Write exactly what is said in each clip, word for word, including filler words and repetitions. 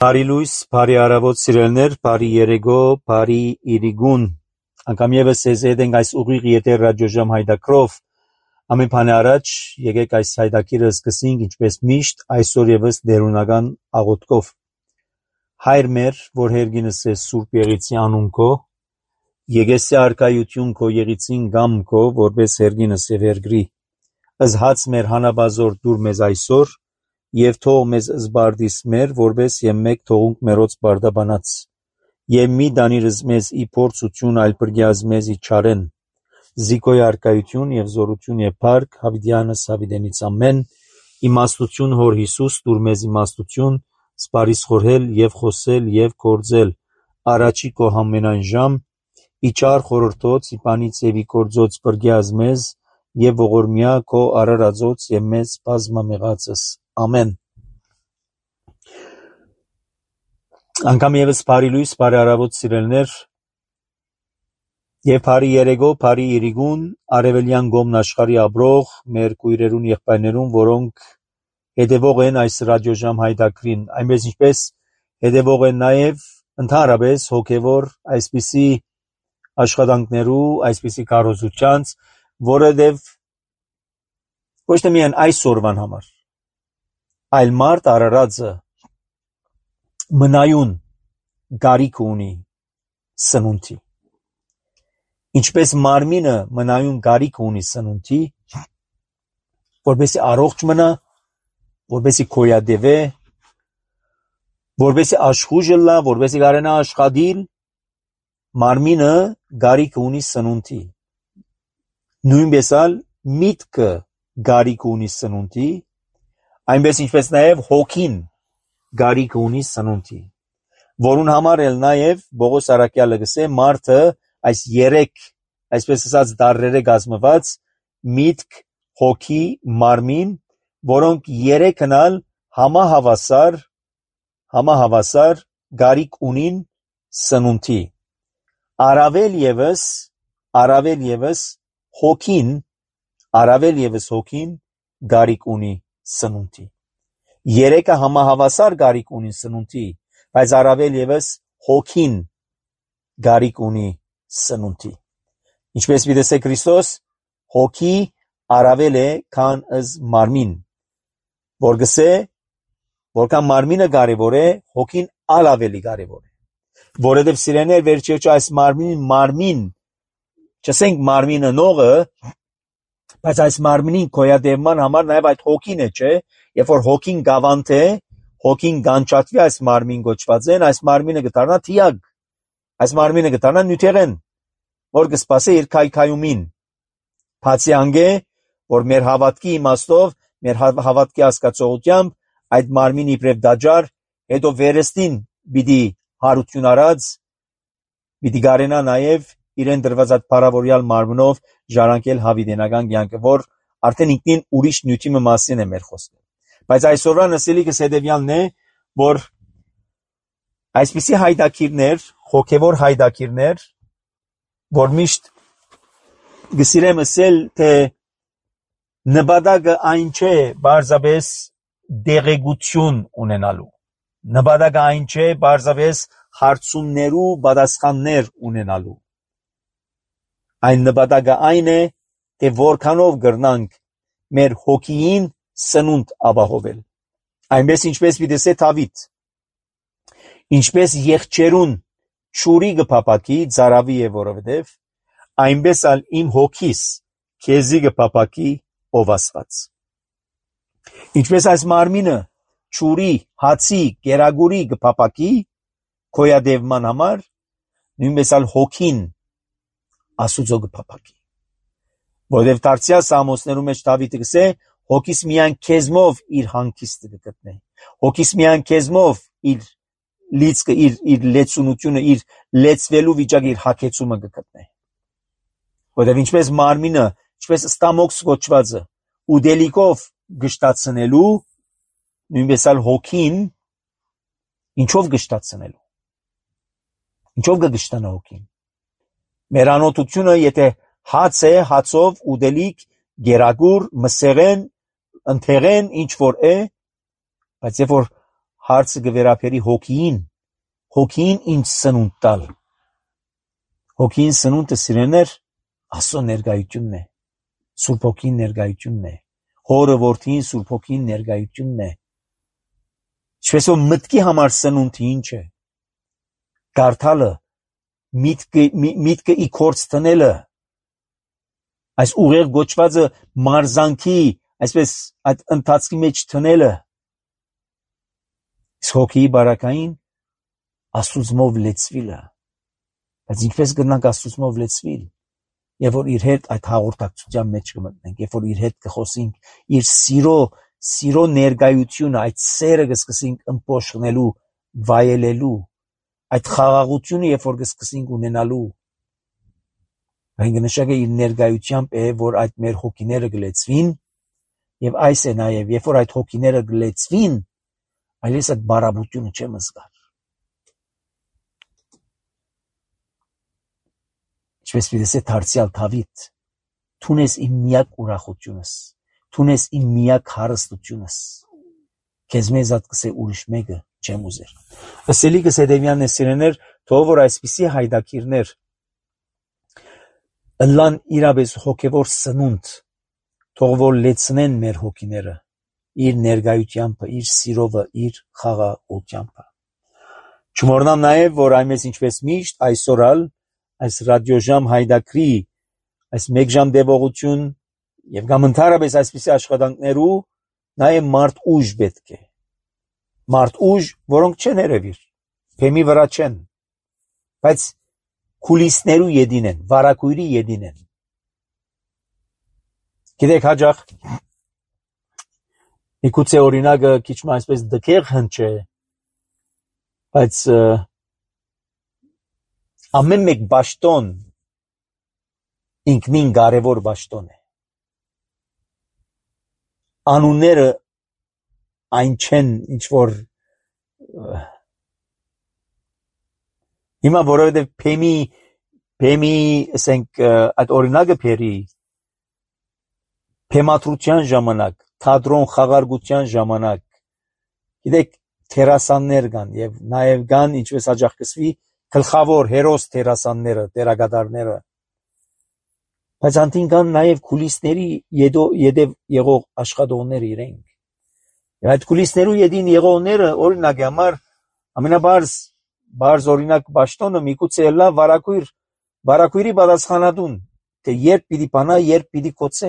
Բարի լույս, բարի առավոտ սիրելներ, բարի երեկո, բարի իրիգուն։ Անգամ եւս ես հետ ենք այս ուղիղ եթեր ռադիոժամ հայդակրով։ Ամեն բան առաջ եկեք այս հայդակիրը սկսենք ինչպես միշտ այսօր եւս դերունական աղոթքով։ Հայր մեր, որ հերգինս է Սուրբ Եղիցի անուն քո, եկեսի արքայություն քո եղիցին գամ քո, որպես հերգինս է վերգրի։ Ըզհաց մեր հանաբազոր դուր մեզ այսօր, եւ թող մեզ զբարդիս մեր, որպես եւ մեկ թողունք մերոց բարդաբանած, եւ մի դանիրս մեզ ի փորձություն, այլ բրգյազ մեզ ի չարեն, զիկոյ արկայություն եւ զորություն եւ փառք, հավիդյանս հավիդենից ամեն, իմաստություն հոր Հիսուս, դուր մեզ իմաստություն, սպարիս խորհել եւ խոսել եւ կործել, առաջի քո համենայն ժամ, ի չար խորհրդոց, ի պանից եւ ի կործոց բրգյազ մեզ, եւ ողորմյա քո արարածոց եւ մեզ բազմամեղածս Ամեն։ Անգամ եւս բարի լույս, բարի առավոտ սիրելներ, եւ բարի երեկո, բարի իրիգուն, արևելյան գոմն աշխարհի ապրող մեր քույրերուն եղբայրներուն, որոնք հետևող են այս ռադիոժամ հայդակրին, այնպես ինչպես հետևող են նաեւ ընդհանրապես հոգեվոր այսպիսի աշխատանքներու, այսպիսի կարոզությանց, որովհետեւ ոչ թե միայն այսօրվան համար, այլ մարդ արարածը մնայուն գարիք ունի սնունդի։ Ինչպես մարմինը մնայուն գարիք ունի սնունդի, որպեսզի առողջ մնա, որպեսզի կոյադևե, որպեսզի աշխուժ լա, որպեսզի կարենա աշխատիլ, մարմինը գարիք ունի սնունդի։ Նույնպես ալ միտքը գարիք ունի սնունդի, այնպես ինչպես նաև հոգին գարիք ունի սնունդի, որուն համար էլ նաև Բողոս Արաքյալը գսե մարդը այս երեք, այսպես ասած դարրերը կազմված միտք, հոգի, մարմին, որոնք երեքն ալ համահավասար, համահավասար գարիք ունին սնունդի։ Առավել ևս, առավել ևս հոգին, առավել ևս հոգին գարիք ունի սնունդի։ Երեկը համահավասար գարիք ունի սնունդի, բայց առավել ևս հոգին գարիք ունի սնունդի։ Ինչպես պիտի ասե Քրիստոս, հոգի առավել է, քան ըզ մարմին, որ գսե, որքան մարմինը կարևոր է, հոգին ալ ավելի կարևոր է։ Որովհետև սիրեներ վերջիոճ այս մարմին, մարմին, չասենք մարմինը նողը, բայց այս մարմինին կոյադևման համար նաև այդ հոգին է, չէ, երբ որ հոգին գավանդ է, հոգին գանչատվի այս մարմին գոչված են, այս մարմինը գտարնա թիագ, այս մարմինը գտարնա նյութեղեն, որ կսպասե իր քայքայումին, բացի անգե, որ մեր հավատքի իմաստով, մեր հավատքի հասկացողությամբ, այդ մարմին իբրև դաջար, հետո վերստին պիտի հարություն արած, պիտի գարենա նաև իրեն դրված այդ փառավորյալ մարմնով ժառանգել հավիտենական կյանքը, որ արդեն ինքնին ուրիշ նյութի մասին է մեր խոսքը։ Բայց այսօրվա նսելիքս հետևյալն է, որ այսպիսի հայդակիրներ, հոգևոր հայդակիրներ, որ միշտ գսիրեմ ասել, թե նպատակը այն չէ բարձրապես դեղեցություն ունենալու, նպատակը այն չէ բարձրապես հարցումներու պատասխաններ ունենալու, այն նպատակը այն է, թե որքանով կրնանք մեր հոգիին սնունդ ապահովել, այնպես ինչպես պիտի ասե Դավիթ, ինչպես եղջերուն չուրի կփափակի ծարավի է որովհետև, այնպես ալ իմ հոգիս քեզի կփափակի ով Աստված։ Ինչպես այս մարմինը չուրի, հացի, կերագուրի կփափակի քոյադևման համար, նույնպես ալ հոգին Աստուծո կփափակի։ Որովհետև դարձյալ Սամոսներու մեջ Դավիթը գսե, հոգիս միայն քեզմով իր հանգիստը կգտնե, հոգիս միայն քեզմով իր լիցքը, իր, իր լեցունությունը, իր լեցվելու վիճակը, իր հագեցումը կգտնե։ Որովհետև ինչպես մարմինը, ինչպես ստամոքս կոչվածը, ուդելիկով գշտացնելու, նույնպես ալ հոգին ինչով գշտացնելու, ինչով կգշտանա հոգին։ Մեր անօթությունը, եթե հաց է, հացով, ուդելիք, գերագուր, մսեղեն, ընթեղեն, ինչ որ է, բայց երբ որ հարցը գվերապերի հոգին, հոգին ինչ սնունդ տալ, հոգին սնունդը սիրեներ Աստծո ներկայությունն է, Սուրբ Հոգին ներկայությունն է, Հորը Որդին Սուրբ Հոգին ներկայությունն է, ինչպես որ մտքի համար սնունդը ինչ է, կարդալը, միտքը, միտքը ի կորց տնելը, այս ուղեղ գոչվածը մարզանքի, այսպես այդ ընթացքի մեջ տնելը, իսկ հոգիի բարակային Աստուծմով լեցվիլը, բայց ինչպես գնանք Աստուծմով լեցվիլ, երբ որ իր հետ այդ հաղորդակցության մեջ կմտնենք, երբ որ իր հետ կխոսենք, իր սիրո, սիրո ներկայությունը, այդ սերը կսկսենք ըմբոշխնելու, վայելելու, այդ խաղաղությունը երբ որ կսկսենք ունենալու, այն կնշանակի իր ներկայությամբ է, որ այդ մեր հոգիները գլեցվին, եւ այս է նաեւ, երբ որ այդ հոգիները գլեցվին, այլես այդ բարաբությունը չեմ զգար։ Ինչպես պիտի դարձյալ Դավիթ, թունես իմ միակ ուրախությունս, թունես իմ միակ հարստությունս, քեզ մեզ այդ կսե ուրիշ մեկը չեմ ուզեր։ Ըսելիքս հետևյալն է սիրեներ, թող որ այսպիսի հայդակիրներ ըլլան իրապես հոգևոր սնունդ, թող որ լեցնեն մեր հոգիները, իր ներկայությամբ, իր սիրովը, իր խաղաղությամբ։ Չմոռնամ նաև, որ այնպես ինչպես միշտ այսօրալ այս ռադիոժամ հայդակրի, այս մեկ ժամ դեպողություն եւ կամ ընդհանրապես այսպիսի աշխատանքներու նաեւ մարդ ուժ պետք է։ Մարդ ուժ, որոնք չեն երևիր, փեմի վրա չեն, բայց քուլիսներու յետին են, վարակույրի յետին են։ Գիտեք հաջող, միգուցե օրինակը քիչ մ այսպես դքեղ հնչե, բայց ամեն մեկ բաշտոն ինքնին կարևոր բաշտոն է։ Անունները այն չեն, ինչ որ հիմա որովհետև փեմի, փեմի, ասենք, այդ օրինակը փերի, փեմատրության ժամանակ, թատրոն խաղարկության ժամանակ, գիտեք, թերասաններ կան եւ նաեւ կան, ինչպես հաջող կսվի, գլխավոր հերոս թերասանները, տերագադարները, բայց անտին կան նաեւ քուլիսների յետև եղող աշխատողներ իրենք։ Եվ այդ քուլիսներու յետին եղողները, օրինակ համար, ամենաբարձ բարձ օրինակ բաշտոնը միգուցե լա վարակույր, վարակույրի պատասխանատուն, թե երբ պիտի բանա, երբ պիտի կոծե։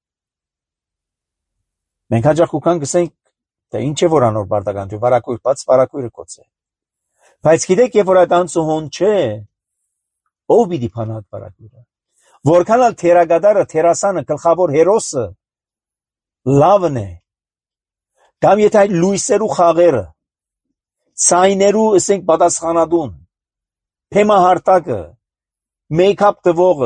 Մենք հաջող կուքան գսենք, թե ինչ է որ անոր բարտական, թե վարակույր բաց վարակույրը կոծե։ Բայց գիտեք, երբ որ այդ անցուհոն չէ, ով պիտի բանա այդ վարակույրը։ Որքան ալ թերագադարը, թերասանը, գլխավոր հերոսը լավն է, կամ եթե այդ լույսերու խաղերը, ցայներու ասենք պատասխանատուն, փեմահարտակը, մեյքափ տվողը,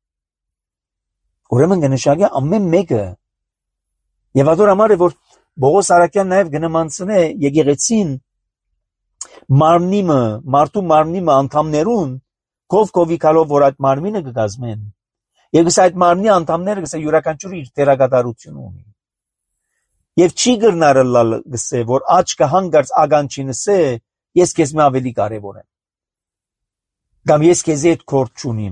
ուրեմն կնշանակի ամեն մեկը, եւ ador համար է որ Բողոս Արաքյան նաեւ գնամանցնե եկեղեցին մարմնիմը, մարդու մարմնիմը անդամներուն կով կովիկալով որ այդ մարմինը կգազմեն, եւ գսա այդ մարմնի անդամները գսա յուրաքանչյուրը իր տերագադարություն ունի։ Եվ չի գրնարը լալ գսե, որ աչքը հանգարց ագանչինսե, ես քեզ մե ավելի կարևոր եմ։ Կամ ես քեզ հետ կորդ չունիմ։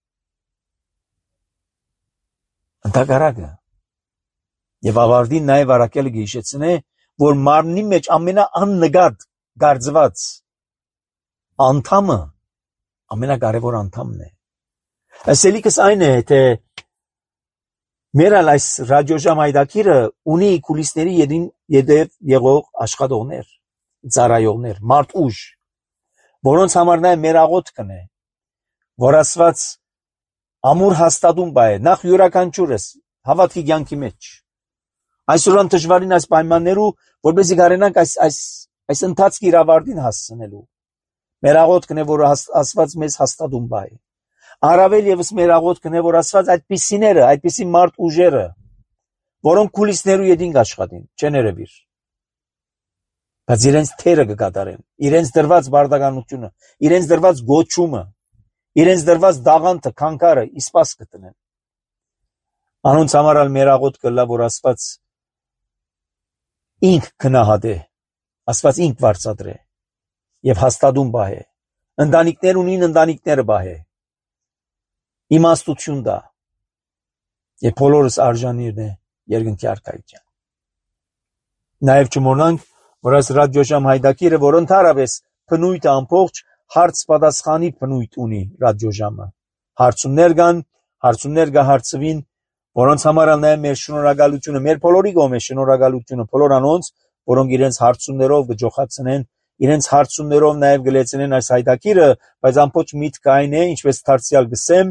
Ընդհակառակը։ Եվ ավարտին նաև Արաքելը գիշեցնե, որ մարմնի մեջ ամենաաննգատ գարձված անդամը ամենակարևոր անդամն է։ Ասելիքս այն է, թե մեր այս ռադիոժամ հայդակիրը ունի քուլիսների յետև եղող աշխատողներ, ծառայողներ, մարդ ուժ, որոնց համար նաև մեր աղոթքն է, որ Աստված ամուր հաստատում բայ, նախ յուրաքանչյուրս հավատքի կյանքի մեջ։ Այսօրան դժվարին այս պայմաններու, որպեսզի կարենանք այս այս այս ընթացքի իրավարտին հասցնելու։ Մեր աղոթքն է, որ Աստված մեզ հաստատում բայ։ Առավել եւս մեր աղոթքն է, որ Աստված այդպիսիները, այդպիսի մարդ ուժերը, որոնք քուլիսներու յետին աշխատին, չեն երևիր։ Բայց իրենց թերը կկատարեն, իրենց դրված բարդականությունը, իրենց դրված գոչումը, իրենց դրված դաղանթը, քանքարը իսպաս կտնեն։ Անոնց համար ալ մեր աղոթքը լա, որ Աստված ինք գնահատե Աստված ինք վարձատրե եւ հաստատում բահե, ընտանիքներ ունին ընտանիքները բահե, իմաստություն դա եւ բոլորս արժանիրն է երկնքի արքայության։ Նաեւ չմոռնանք, որ այս ռադիոժամ հայդակիրը, որ ընդհանրապես բնույթը ամբողջ հարց պատասխանի բնույթ ունի ռադիոժամը, հարցումներ կան, հարցումներ կա հարցվին, որոնց համար նաև մեր շնորհակալությունը, մեր բոլորի կողմէ շնորհակալությունը բոլոր անոնց, որոնք իրենց հարցումներով կջոխացնեն, իրենց հարցումներով նաև գլեցնեն այս հայդակիրը, բայց ամբողջ միտքը այն է, ինչպես դարձյալ գսեմ,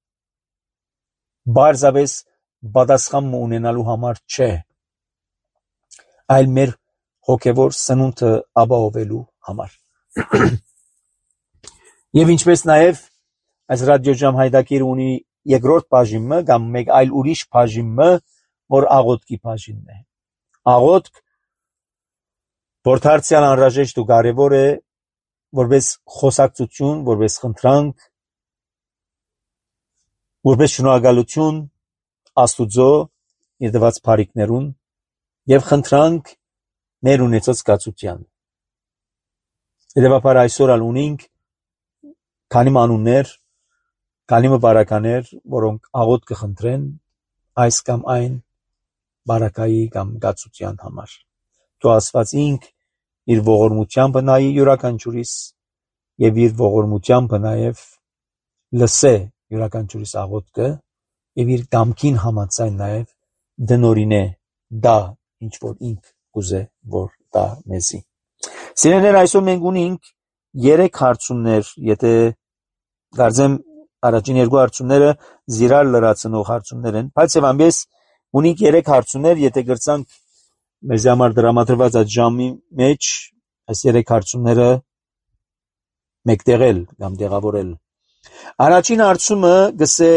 բարձավես պատասխան ունենալու համար չէ, այլ մեր հոգևոր սնունդը ապահովելու համար։ Եվ ինչպես նաև այս ռադիոժամ հայդակիրը ունի երկրորդ բաժինը կամ մեկ այլ ուրիշ բաժինը, որ աղոթքի բաժինն է։ Աղոթք, որ դարձյալ անհրաժեշտ ու կարևոր է, որպես խոսակցություն, որպես խնդրանք, որպես շնորհակալություն Աստուծո իր տված բարիքներուն եւ խնդրանք մեր ունեցած կացության։ Հետևաբար այսօր ալ ունենք քանի մանուններ, քանի բարականեր, որոնք աղոթք կխնդրեն այս կամ այն բարակայի կամ կացության համար։ Թող Աստված ինք իր ողորմությամբ նայի յուրաքանչյուրիս եւ իր ողորմությամբ նաեւ լսե յուրաքանչյուրիս աղոթքը եւ իր կամքին համաձայն նաեւ դնորինե դա ինչ որ ինք կուզե որ դա մեզի։ Սիրելիներ, այսօր մենք ունենք երեք հարցումներ, եթե կարծեմ առաջին երկու հարցումները զիրար լրացնող հարցումներ են, բայց եւ ամենից ունենք երեք հարցումներ, եթե գրցանք մեզ համար դրամատրված այդ ժամի մեջ այս երեք հարցումները մեկտեղել կամ դեղավորել։ Առաջին հարցումը գսե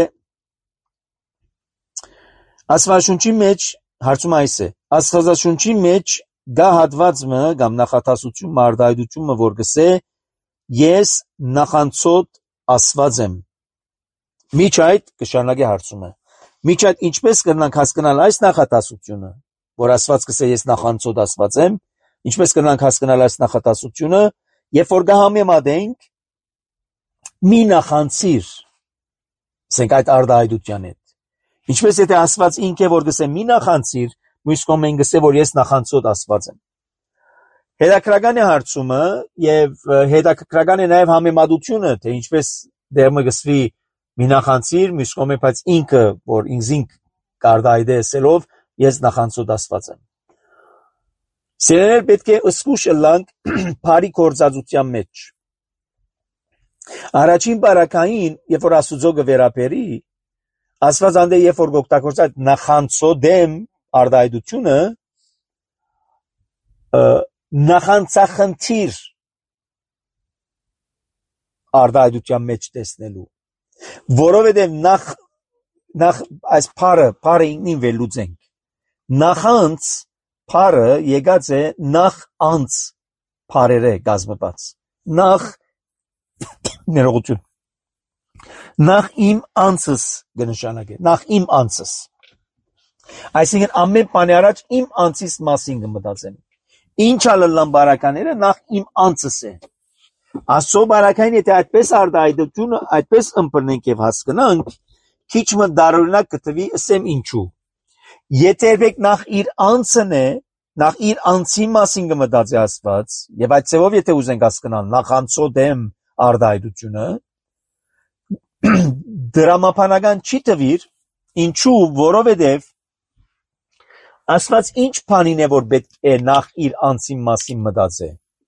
Աստվածաշունչի մեջ հարցումը այս է. Աստվածաշունչի մեջ գա հատվածը կամ նախատասություն մարդայդությունը, որ գսե ես նախանցոտ Աստված եմ։ Միջ այդ կշարունակի հարցումը։ Միջ այդ ինչպես կրնանք հասկանալ այս նախատասությունը, որ Աստված գսե ես նախանցոտ Աստված եմ, ինչպես կրնանք հասկանալ այս նախատասությունը, երբ որ կհամեմատենք մի նախանցիր, ասենք այդ արդահայտության հետ։ Ինչպես եթե Աստված ինք է որ գսե մի նախանցիր, մյուս կողմեն գսե որ ես նախանցոտ Աստված եմ։ Հետաքրական է հարցումը եւ հետաքրական է նաեւ համեմատությունը, թե ինչպես դերմը գսվի մի նախանցիր, մյուս կողմեն բայց ինքը որ ինքզինք կարդայդե ասելով ես նախանցոտ Աստված եմ։ Սիրելիներ, պետք է ըսկուշ ըլլանք բարի գործածության մեջ։ Առաջին բարակային, երբ որ Աստուծո կվերապերի, Աստված անդե երբ որ գօգտագործած նախանցոդեմ արդայդությունը նախանցախնդիր արդայդության մեջ տեսնելու, որովհետև նախ նախ այս բարը բարը ինքնին վերլուծենք։ Նախանց բարը եկած է նախ անց բարերը գազմված։ Նախ ներողություն Նախ իմ անցս կնշանակե, նախ իմ անցս։ Այսինքն ամեն բանի առաջ իմ անցիս մասին կմտածեմ։ Ինչ ալլան բարակաները նախ իմ անցս է։ Աստծո բարակային եթե այդպես արդայդությունը այդպես ըմբռնենք եւ հասկանանք, քիչ մը դարօրինակ կտվի, ասեմ ինչու։ Եթե երբեք նախ իր անցն է, նախ իր անցի մասին կմտածի Աստված, եւ այդ ծևով եթե ուզենք հասկանալ նախանցո դեմ արդայդությունը, դրամապանական չի տվիր, ինչու, որովհետև Աստված ինչ բանին է, որ պետք է նախ իր անձի մասին մտածե։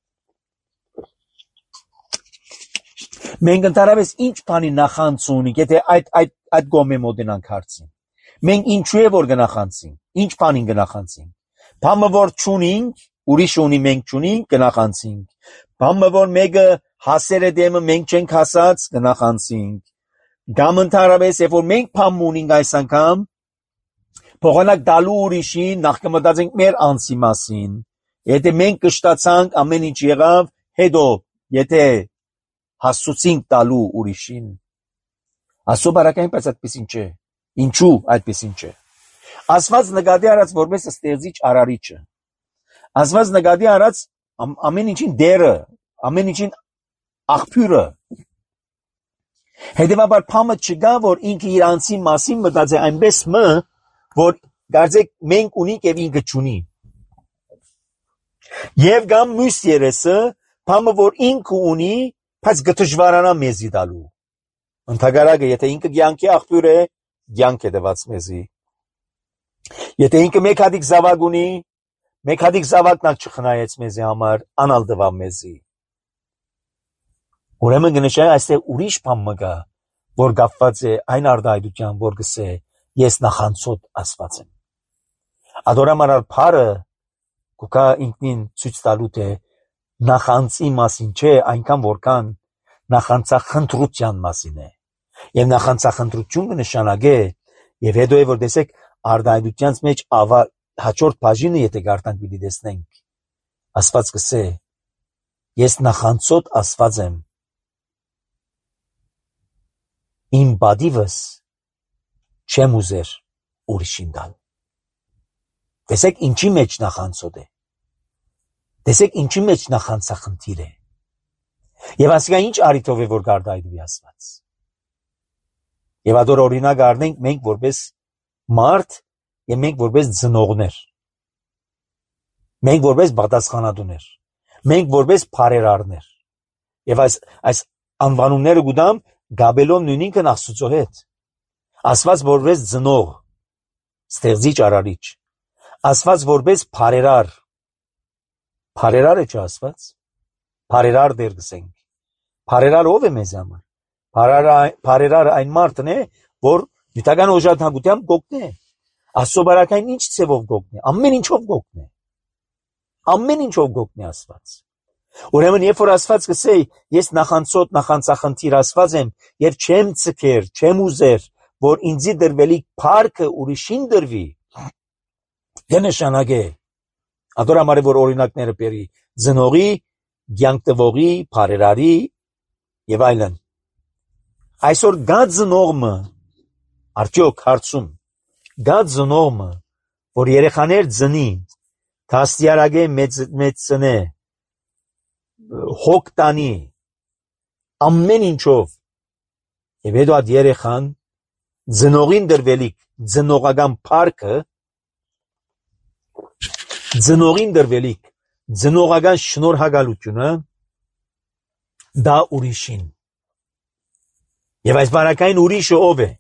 Մենք ընդհանրապես ինչ բանի նախանց ունենք, եթե այդ այդ այդ գոմե մոդենանք հարցին։ Մենք ինչու է որ կնախանցենք, ինչ բանին կնախանցենք։ Բամը որ չունենք, ուրիշ ունի մենք չունենք, կնախանցենք։ Բամը որ մեկը հասեր է դեմը մենք չենք հասած, կնախանցենք։ Կամ ընդհանրապես երբ որ մենք բամ ունենք այս անգամ, փոխանակ դալու ուրիշին նախ կմտածենք մեր անձի մասին։ Եթե մենք կշտացանք ամեն ինչ եղավ, հետո եթե հասցուցինք տալու ուրիշին։ Աստծո բարակային բայց այդպեսին չէ։ Ինչու այդպեսին չէ։ Աստված նկատի առած որպես ստեղծիչ արարիչը։ Աստված նկատի առած am, ամեն ինչին դերը, ամեն ինչին աղբյուրը։ Հետևաբար փամը չկա, որ ինքը իր անձի մասին մտածե այնպես մը, որ գարձեք մենք ունենք եւ ինքը չունի։ Եվ կամ մյուս երեսը, փամը որ ինքը ունի, բայց գտժվարանա մեզի դալու։ Ընդհակարակը, եթե ինքը կյանքի աղբյուր է, կյանք է տված մեզի։ Եթե ինքը մեկ հատիկ զավակ ունի, մեկ հատիկ զավակն ալ չխնայեց մեզի համար, անալ տվավ մեզի։ Ուրեմն կնշանակի այստեղ ուրիշ բան մը կա, որ կապված է այն արտահայտության, որ գսե ես նախանցոտ Աստված եմ։ Ադորամանալ փարը կուկա ինքնին ցույց տալու թե նախանցի մասին չէ, այնքան որքան նախանցախնդրության մասին է։ Եվ նախանցախնդրություն կնշանակե, եւ հետո է որ տեսեք արտահայտության մեջ ավա հաջորդ բաժինը եթե գարտանք պիտի տեսնենք, Աստված կսե ես նախանցոտ Աստված եմ, իմ բադիվս չեմ ուզեր ուրիշին տալ։ Տեսեք ինչի մեջ նախանցոտ է, տեսեք ինչի մեջ նախանցախնդիր է, եւ ասիկա ինչ արիթով է որ գարտահայտվի Աստված։ Եվ ադոր օրինակ առնենք մենք որպես մարդ եւ մենք որպես ծնողներ, մենք որպես պատասխանատուներ, մենք որպես բարերարներ, եւ այս այս անվանումները գուտամ գաբելոն նույնինքն Աստծո հետ։ Աստված որպես ծնող, ստեղծիչ արարիչ, Աստված որպես բարերար, բարերար է չէ Աստված, բարերար դեր գսենք, բարերար ով է մեզ համար, բարերար այն մարդն է, որ նյութական օժանդակությամբ գոգնե, Աստծո բարակային ինչ ցևով գոգնե, ամեն ինչով գոգնե, ամեն ինչով գոգնե Աստված։ Ուրեմն երբ որ Աստված կսե ես նախանցոտ նախանցախնդիր Աստված եմ եւ չեմ ցկեր, չեմ ուզեր, որ ինձի դրվելիք փառքը ուրիշին դրվի, կնշանակե ադորամարի որ օրինակները բերի ծնողի, կյանք տվողի, բարերարի եւ այլն։ Այսօր գա ծնողը, արդյոք հարցում, գա ծնողը, որ երեխաներ ծնի, դաստիարակե մեծնե, հոգ տանի, ամեն ինչով, եւ հետո այդ երեխան ծնողին դրվելիք ծնողական փառքը, ծնողին դրվելիք ծնողական շնորհակալությունը դա ուրիշին։ Եվ այս բարակային ուրիշը ով է։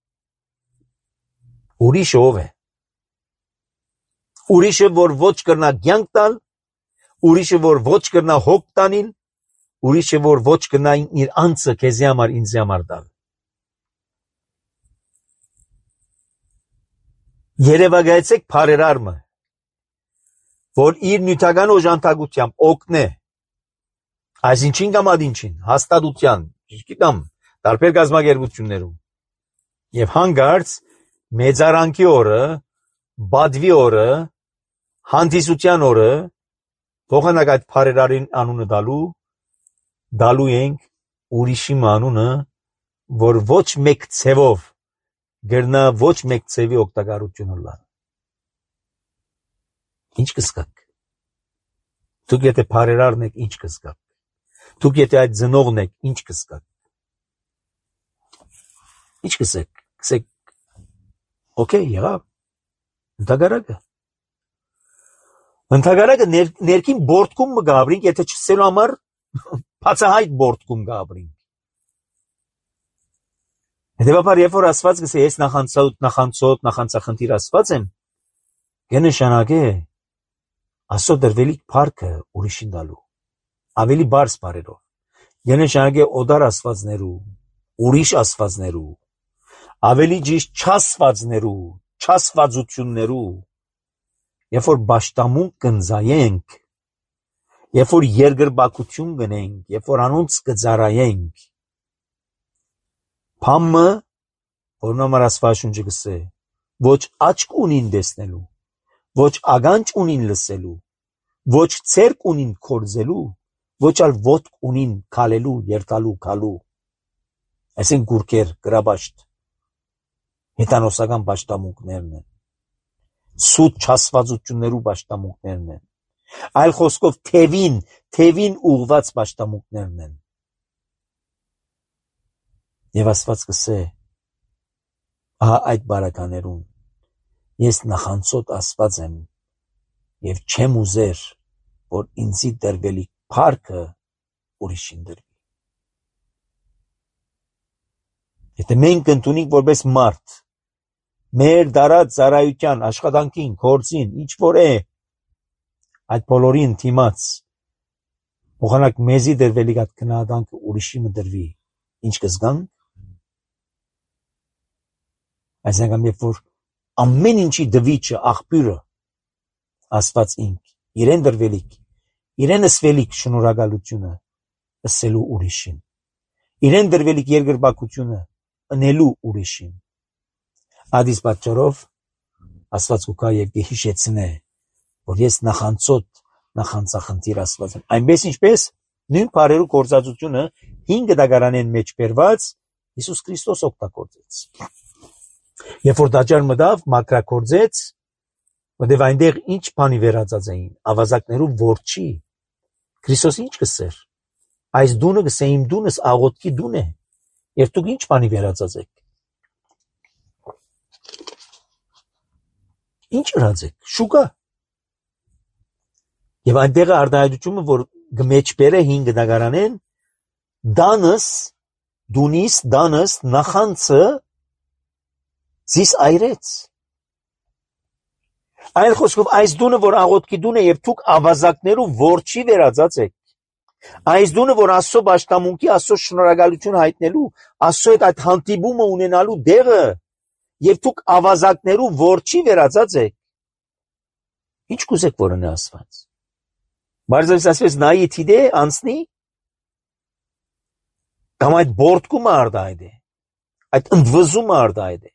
Ուրիշը ով է։ Ուրիշը որ ոչ կրնա կյանք տալ, ուրիշը որ ոչ կրնա հոգ տանիլ, ուրիշը որ ոչ կրնա իր անձը քեզի համար ինձ համար տալ։ Երևակայեցեք բարերարը, որ իր նյութական օժանդակությամբ օգնե, այսինչին կամ ադինչին, հաստատության, գիտեմ, տարբեր գազագերբություններում, եւ հանգարց մեծարանքի օրը, բադվի օրը, հանդիսության օրը, փոխանակ այդ բարերարին անունը դալու, դալու ենք ուրիշի անունը, որ ոչ մեկ ցևով գրնա ոչ մեկ ցևի օգտակարություն ունենա։ Ինչ կսկաք։ Դուք եթե բարերարն եք, ինչ կսկաք։ Դուք եթե այդ ծնողն եք, ինչ կսկաք։ Ինչ կսեք։ Կսեք, օքեյ, եղավ։ Ընդհակարակը։ Ընդհակարակը ներ, ներքին բորդքում մը գաբրինք, եթե չսելու համար բացահայտ բորդքում գաբրինք։ Հետևաբար, երբ որ Աստված գսե ես նախանցոտ, նախանցոտ, նախանցախնդիր Աստված եմ, կնշանակե Աստծո դրվելիք փառքը ուրիշին տալու, ավելի բարձ բարերով, կնշանակե օդար Աստվածներու, ուրիշ Աստվածներու, ավելի ճիշտ չաստվածներու, չաստվածություններու, երբ որ բաշտամունք կնձայենք, երբ որ երկրպագություն գնենք, երբ որ անոնց կծառայենք, փամը, որ նոմար Աստվածաշունչը գսե, ոչ աչք ունին տեսնելու, ոչ ագանջ ունին լսելու, ոչ ցերկ ունին կորձելու, ոչ ալ ոտք ունին քալելու, երթալու, քալու, այսինքն գուրքեր, գրաբաշտ, հետանոսական բաշտամունքներն են, սուտ չաստվածություններու բաշտամունքներն են, Այլ խոսքով թևին, թևին ուղված պաշտամունքներն են։ Եվ Աստված կսե, ահա այդ բարականերուն, ես նախանցոտ Աստված եմ և չեմ ուզեր, որ ինձի դրվելի փառքը ուրիշին դրվի։ Եթե մենք ընդունենք որպես մարդ, մեր դարած ծառայության, աշխատանքին, գործին, ինչ որ է, այդ բոլորին թիմաց, փոխանակ մեզի դրվելի այդ քննադանքը ուրիշի մը դրվի, ինչ կզգանք, այսինքն երբ որ ամեն ինչի դվիճը, աղբյուրը, Աստված ինք, իրեն դրվելիք, իրեն ըսվելիք շնորհակալությունը ըսելու ուրիշին, իրեն դրվելիք երկրպագությունը ընելու ուրիշին, Ադիս պատճառով Աստված կուքա և կհիշեցնե, որ ես նախանցոտ, նախանցախնդիր Աստված եմ, այնպես ինչպես նույն բառերու գործածությունը հինգ դագարանեն մեջ բերված Հիսուս Քրիստոս օգտագործեց։ Երբ որ դաջար մտավ, մաքրագործեց, որտեղ այնտեղ ինչ բանի վերածած էին, ավազակներու որջի, Քրիստոս ինչ կսեր, այս դունը կսե իմ դունս աղոտքի դուն է, և դուք ինչ բանի վերածած եք, ինչ ըրած եք, շուկա, և այնտեղ արդայդությունը, որ գմեջբերը հինգ դագարանեն, դանս, դունիս, դանս, նախանցը, զիս այրեց, Այլ խոսքով այս դունը, որ աղոտքի դուն է և դուք ավազակներու որջի վերածած եք, այս դունը, որ Աստծո պաշտամունքի, Աստծո շնորհակալություն հայտնելու, Աստծո հետ այդ հանդիպումը ունենալու դեղը, և դուք ավազակներու որջի վերածած եք, ինչ կուզեք, որ ընե Աստված։ Մարզավից ասվեց նայի թիդե անցնի, կամ այդ բորդկումը արդայդ է, այդ ընդվզումը արդայդ է։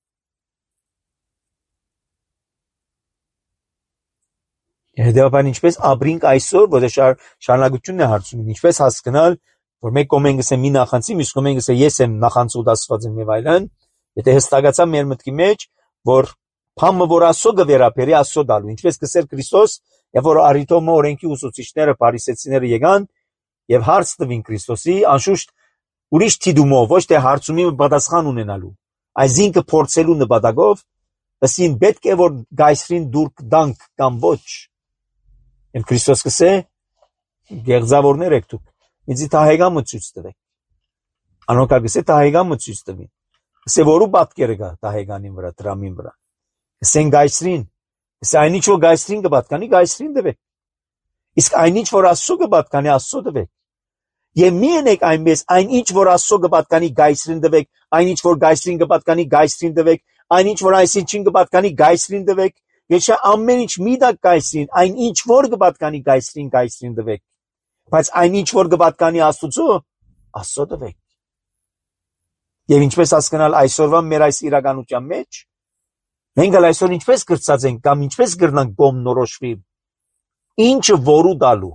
Հետևաբար ինչպես ապրինք այսօր, որ շարունակությունն է հարցումին, ինչպես հասկանալ, որ մեկ կողմեն գսե մի նախանցի, մյուս կողմեն գսե ես եմ նախանցուդ Աստված եմ եւ այլն, եթե հստակացա մեր մտքի մեջ, որ փամը որ Աստծո գվերապերի Աստծո դալու, ինչպես գսեր Քրիստոս, եւ որ արիտոմը օրենքի ուսուցիչները, փարիսեցիները եկան եւ հարց տվին Քրիստոսի, անշուշտ ուրիշ թիդումով, ոչ թե հարցումի պատասխան ունենալու, այսինքն փորձելու նպատակով, ըսին պետք է որ գայսրին դուրք դանք կամ ոչ։ Եվ Քրիստոս կսե, գեղձավորներ եք դուք, ինձի տահեգամը ցույց տվեք։ Անոնք կսե տահեգամը ցույց տվին։ Կսե որու պատկերը կա տահեգանին վրա, դրամին վրա։ Կսեն գայսրին, կսե այնինչ որ գայսրին կպատկանի, գայսրին տվեք։ Իսկ այնինչ որ Աստծո կպատկանի, Աստծո տվեք։ Եվ մի ենեք այնպես, այնինչ որ Աստծո կպատկանի, գայսրին տվեք, այնինչ որ գայսրին կպատկանի, գայսրին տվեք, այնինչ որ այսինչին կպատկանի, գայսրին տվեք։ Եվ ամեն ինչ մի դակ գայսրին, այն ինչ որ կպատկանի գայսրին, գայսրին տվեք, բայց այն ինչ որ կպատկանի Աստծո, Աստծո տվեք։ Եվ ինչպես հասկանալ այսօրվա մեր այս իրականության մեջ, մենք այսօր ինչպես գրծած ենք կամ ինչպես գրնանք կողմնորոշվի, ինչը որու դալու,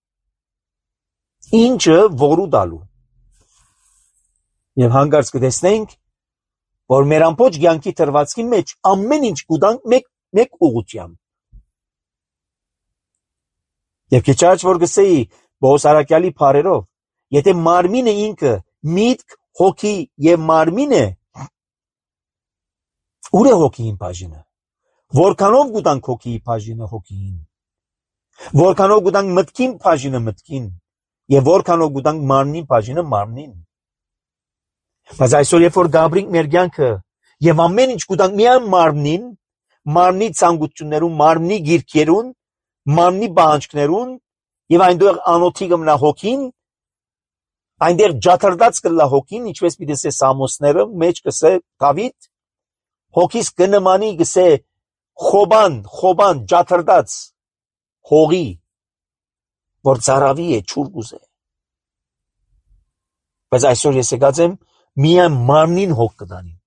ինչը որու դալու։ Եվ հանկարծ կտեսնենք, որ մեր ամբողջ կյանքի թրվածքի մեջ ամեն ինչ կուտանք մեկ մեկ ուղղությամբ։ Եվ քիչ առաջ որ գսեի Պողոս առաքյալի բառերով, եթե մարմինը ինքը միտք, հոգի եւ մարմին է, ուր է հոգին բաժինը։ Որքանով կուտանք հոգիի բաժինը հոգին, որքանով կուտանք մտքին բաժինը մտքին, եւ որքանով կուտանք մարմնին բաժինը մարմնին։ Բայց այսօր երբ որ գաբրինք մեր կյանքը եւ ամեն ինչ կուտանք միայն մարմնին, մարմնի ցանկություններուն, մարմնի գիրքերուն, մարմնի բանջկներուն եւ այնտեղ անոթի կմնա հոգին, այնտեղ ջաթրդած կլա հոգին, ինչպես պիտի ասե Սամոսները մեջ կսե Դավիթ, հոգիս կնմանի կսե խոբան, խոբան ջաթրդած հողի, որ ծարավի է, չուրգուզ է։ Բայց այսօր ես եկած եմ միայն մարմնին հոգ կտանին։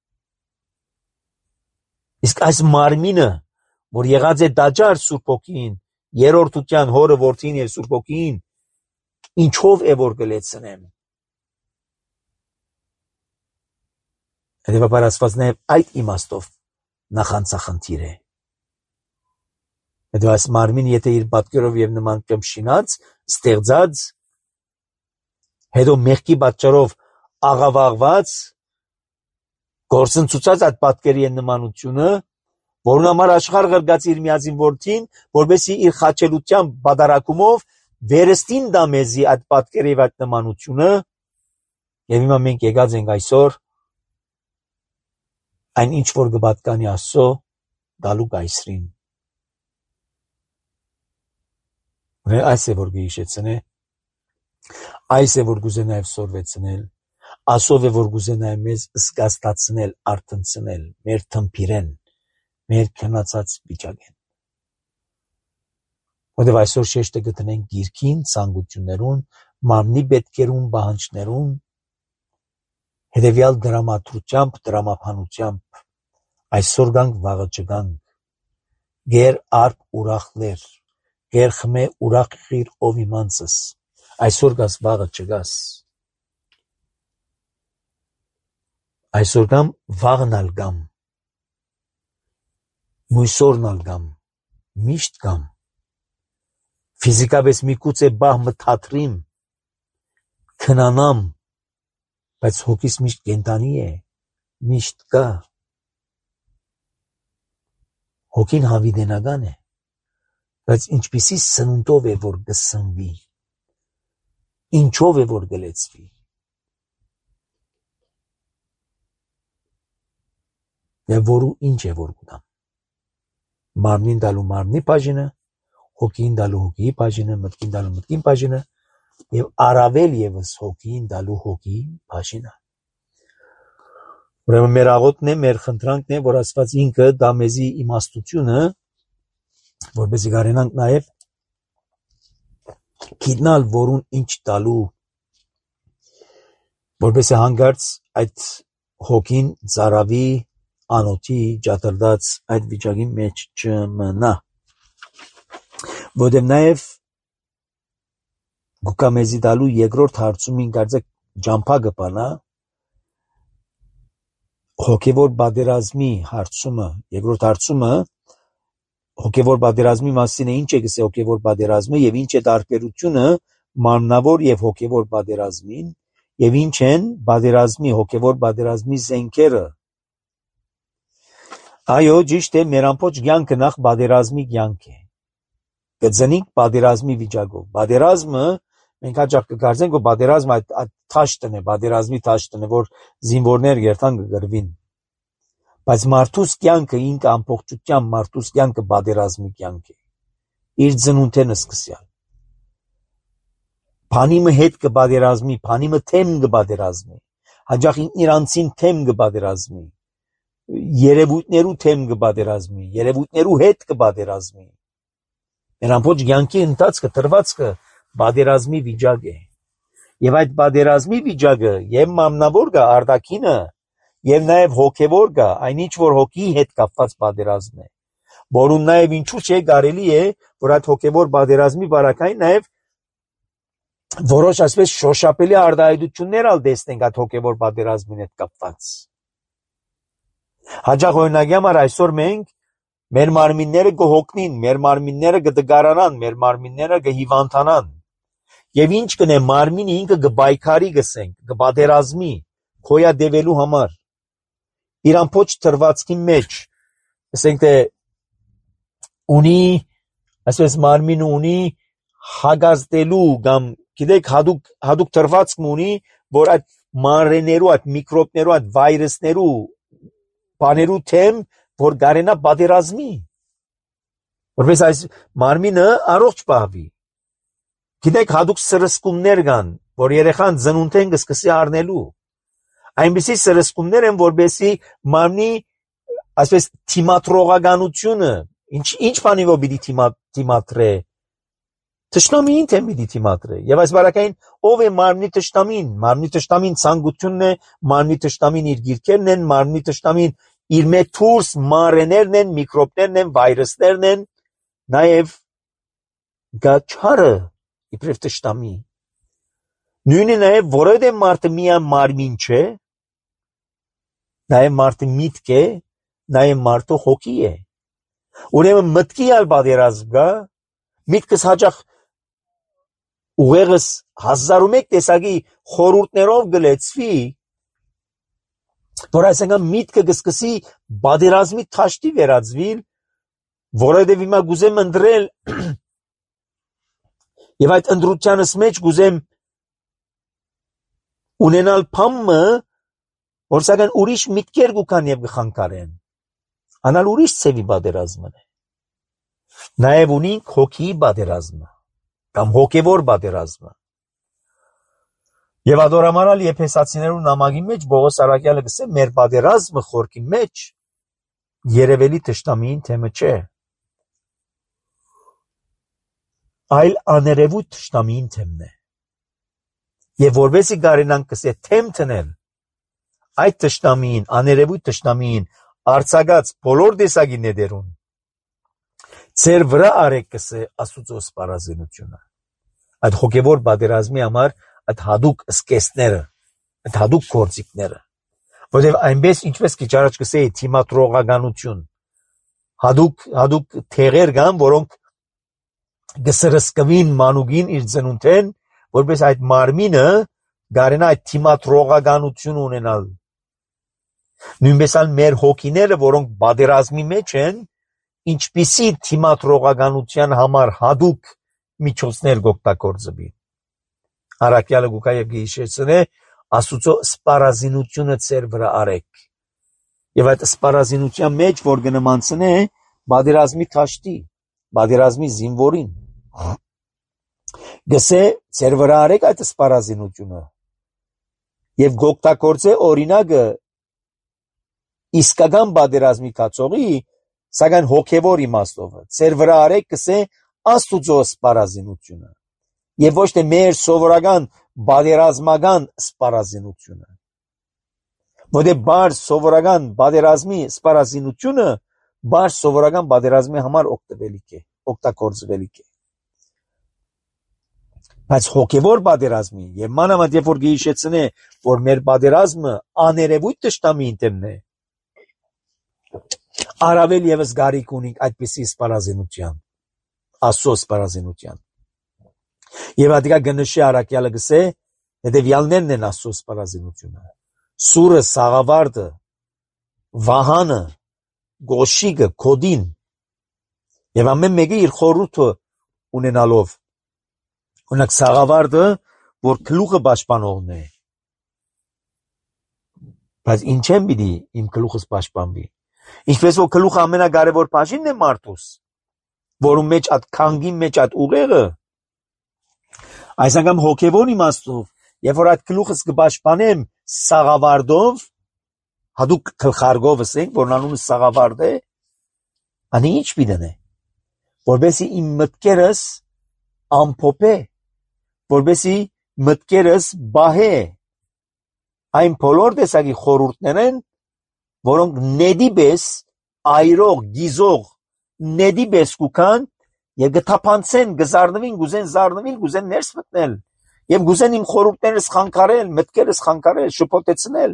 Իսկ այս մարմինը, որ եղած է դաջար Սուրբ Հոգին, երրորդության հորը որդին եւ Սուրբ Հոգին, ինչով է որ գլեցնեմ։ Հետևաբար Աստված նաև այդ իմաստով նախանցախնդիր է։ Հետո այս մարմին եթե իր պատկերով եւ նմանությամբ շինած, ստեղծած, հետո մեղքի պատճառով աղավաղված, գործընծուցած այդ պատկերի են նմանությունը, որն համար աշխարհ ղրգաց իր միածին որդին, որովհետեւ իր խաչելությամբ բادرակումով վերստին դա մեզի այդ պատկերի եւ այդ նմանությունը, եւ հիմա մենք եկած ենք այսօր այն ինչ որ կպատկանի Աստծո դալու գայսրին։ Այս է որ գիշեցնե, այս է որ գուզենայ սորվեցնել, ասով է որ գուզենայ մեզ զգաստացնել, արթնցնել, մեր թմփիրեն, մեր քնացած վիճակեն։ Որտեւ այսօր շեշտը գտնենք գիրքին, ցանկություններուն, մարմնի պետքերուն, բանջներուն, հետեւյալ դրամատրությամբ, դրամափանությամբ, այսօր գանք վաղը չգանք, գեր արփ ուրախներ, գեր խմե ուրախ խիր ով իմանցս, այսօր գաս վաղը չգաս, այսօր գամ վաղն ալ գամ, մույսորն ալ գամ, միշտ գամ, ֆիզիկապես միգուցե բահ մթաթրիմ, քնանամ, բայց հոգիս միշտ կենտանի է, միշտ կա, հոգին հավիտենական է, բայց ինչպիսի սնունդով է որ կսնվի, ինչով է որ գլեցվի, եւ որու ինչ է որ գտամ, մարմնին դալու մարմնի բաժինը, հոգին դալու հոգի բաժինը, մտքին դալու մտքին բաժինը, եւ առավել եւս հոգին դալու հոգի բաժինը։ Ուրեմն մեր աղոթն է, մեր խնդրանքն է, որ Աստված ինքը դա մեզի իմաստությունը, որպեսզի կարենանք նաեւ գիտնալ որուն ինչ տալու, որպեսզի հանգարց այդ հոգին ծարավի, անոթի, ջատրդած այդ վիճակի մեջ չմնա։ Որտեղ նաեւ գուկա մեզի տալու երկրորդ հարցումին կարծեք ջամփա կպանա, հոգևոր բادرազմի հարցումը, երկրորդ հարցումը հոգևոր բادرազմի մասին է, ինչ է գսե հոգևոր բادرազմը եւ ինչ է տարբերությունը մարմնավոր եւ հոգևոր բادرազմին եւ ինչ են բادرազմի հոգևոր բادرազմի զենքերը։ Այո, ճիշտ է, մեր ամբողջ կյանքը նախ բادرազմի կյանք է։ Գծնիկ բادرազմի վիճակով։ Բادرազմը մենք հաճախ կկարծենք, որ բادرազմը այդ, այդ թաշտն է, բادرազմի թաշտն է, որ զինվորներ երթան կգրվին։ Բայց մարդուս կյանքը ինքը ամբողջությամբ մարդուս կյանքը բادرազմի կյանք է։ Իր ծնունդեն սկսյալ։ Փանիմը հետ կբادرազմի, փանիմը թեմ կբادرազմի։ Հաճախ իրանցին թեմ կբادرազմի։ Երևույթներու թեմ կբادرազմի, երևույթներու հետ կբادرազմի։ Մեր ամբողջ կյանքի ընթացքը տրվածքը բادرազմի վիճակ է։ Եվ այդ բادرազմի վիճակը եւ մամնավոր գա արտաքինը եւ նաեւ հոգեվոր գա, այնինչ որ հոգի հետ կապված բادرազմն է։ Որուն նաեւ ինչու՞ չէ կարելի է, որ այդ հոգեվոր բادرազմի բարակային նաեւ որոշ ասես շոշափելի արտահայտություններ ալ տեսնենք այդ հոգեվոր բادرազմին հետ կապված։ Հաջող օրինակի համար այսօր մենք մեր մարմինները կհոգնին, մեր մարմինները կդգարանան, մեր մարմինները կհիվանդանան։ Եվ ինչ կնե մարմինը ինքը կբայքարի գսենք, կբادرազմի, քոյադևելու համար։ Իր ամբողջ տրվածքի մեջ, ասենք թե ունի, ասես մարմինը ունի հագազդելու կամ գիտեք հadouk հadouk տրվածք ունի, որ այդ մանրեներու, այդ միկրոբներու, այդ վիրուսներու բաներու թեմ, որ գարենա բادرազմի, որպես այս մարմինը առողջ պահվի։ Գիտեք հadouk սրսկումներ կան, որ երեխան ծնունդեն կսկսի առնելու։ Այնպիսի սրսկումներ են, որպեսի մարմնի, այսպես թիմատրողականությունը, ինչ ինչ բանի որ պիտի թիմատրե, թշնամին թե պիտի թիմատրե։ Եվ այս բարակային ով է մարմնի թշնամին, մարմնի թշնամին ցանկությունն է, մարմնի թշնամին իր գիրքերն են, մարմնի թշնամին իր մեջ դուրս մանրեներն են, միկրոբներն են, վիրուսներն են, նաև գաչարը իբրև թշնամի։ Նույնը նաև որովհետև մարդը միայն մարմին չէ, նաև մարդը միտք է, նաև մարդը հոգի է։ ուրեմն մտքի ալ պատերազմ կա, միտքս հաճախ ուղեղս հազար ու մեկ տեսակի խորհուրդներով գլեցվի, որ այսինքն միտքը կսկսի պատերազմի թաշտի վերածվիլ, որովհետև հիմա գուզեմ ընտրել եւ այդ ընտրությանս մեջ գուզեմ ունենալ փամը, որ սակայն ուրիշ միտքեր կան եւ կխանգարեն, անալ ուրիշ ցեվի պատերազմն է, նաեւ ունենք հոգի պատերազմը կամ հոգևոր պատերազմը։ Եվ ադորամարալ Եփեսացիներու նամակի մեջ Պողոս առաքյալը գսե մեր պատերազմը խորքի մեջ երևելի թշնամիին թեմը չէ, այլ աներևույթ թշնամիին թեմն է։ Եվ որովհետեւ գարենանք գսե թեմ տնել այդ թշնամիին, աներևույթ թշնամիին արձակած բոլոր տեսակի ներերուն, ծեր վրա արեք գսե Աստուծո սպառազինությունը։ Այդ հոգևոր պատերազմի համար այդ հadouk սկեսները, այդ հadouk գործիքները, որովհետև այնպես ինչպես քիչ առաջ գսեի թիմատրողականություն, հadouk հadouk թեղեր կան, որոնք գսրսկվին մանուկին իր ծնունդեն, որպես այդ մարմինը գարենա այդ թիմատրողականություն ունենալ։ Նույնպես ալ մեր հոգիները, որոնք պատերազմի մեջ են, ինչպիսի թիմատրողականության համար հadouk միջոցներ կօգտագործվի։ Առաքյալը գուկա եւ գիշեցնե Աստուծո սպառազինությունը ծեր վրա արեք։ Եվ այդ սպառազինության մեջ որ կնմանցնե պատերազմի թաշտի, պատերազմի զինվորին։ Գսե ծեր վրա արեք այդ սպառազինությունը եւ գօգտագործե օրինակը իսկական պատերազմի կացողի, սակայն հոգևոր իմաստով, ծեր վրա արեք գսե Աստուծո սպառազինությունը եւ ոչ թե մեր սովորական պատերազմական սպառազինությունը։ Որտե բար սովորական պատերազմի սպառազինությունը բար սովորական պատերազմի համար օգտվելիք է, օգտագործվելիք է։ Բայց հոգևոր պատերազմի եւ մանավանդ երբ որ գիշեցնե, որ մեր պատերազմը աներևույթ թշնամիին դեմն է, առավել եւս գարիք ունենք այդպիսի սպառազինության, Աստծո սպառազինության։ Եվ ադիկա գնշի առաքյալը գսե, հետևյալներն են Աստծո սպառազինությունը։ Սուրը, Սաղավարտը, Վահանը, Գոշիգը, Կոդին, եւ ամեն մեկը իր խորհուրդը ունենալով։ Օրինակ Սաղավարտը, որ գլուխը պաշտպանողն է։ Բայց ինչ եմ պիտի իմ գլուխս պաշտպանվի։ Ինչպես որ գլուխը ամենակարևոր բաժինն է մարդուս, որում մեջ այդ քանգի մեջ այդ ուղեղը, այս անգամ հոգևոր իմաստով, երբ որ այդ գլուխս կպաշտպանեմ Սաղավարտով, հadouk գլխարկով ասենք, որ անունը Սաղավարտ է, անի ինչ պիտի, որովհետեւ իմ մտքերս ամփոփե, որովհետեւ մտքերս բահե այն բոլոր տեսակի խորհուրդներ են, որոնք նեդիբես այրող, գիզող, նեդիբես կուքան եւ գթափանցեն, գզարնվին, գուզեն զարնվին, գուզեն ներս մտնել եւ գուզեն իմ խորհուրդներս խանգարել, մտքերս խանգարել, շփոթեցնել։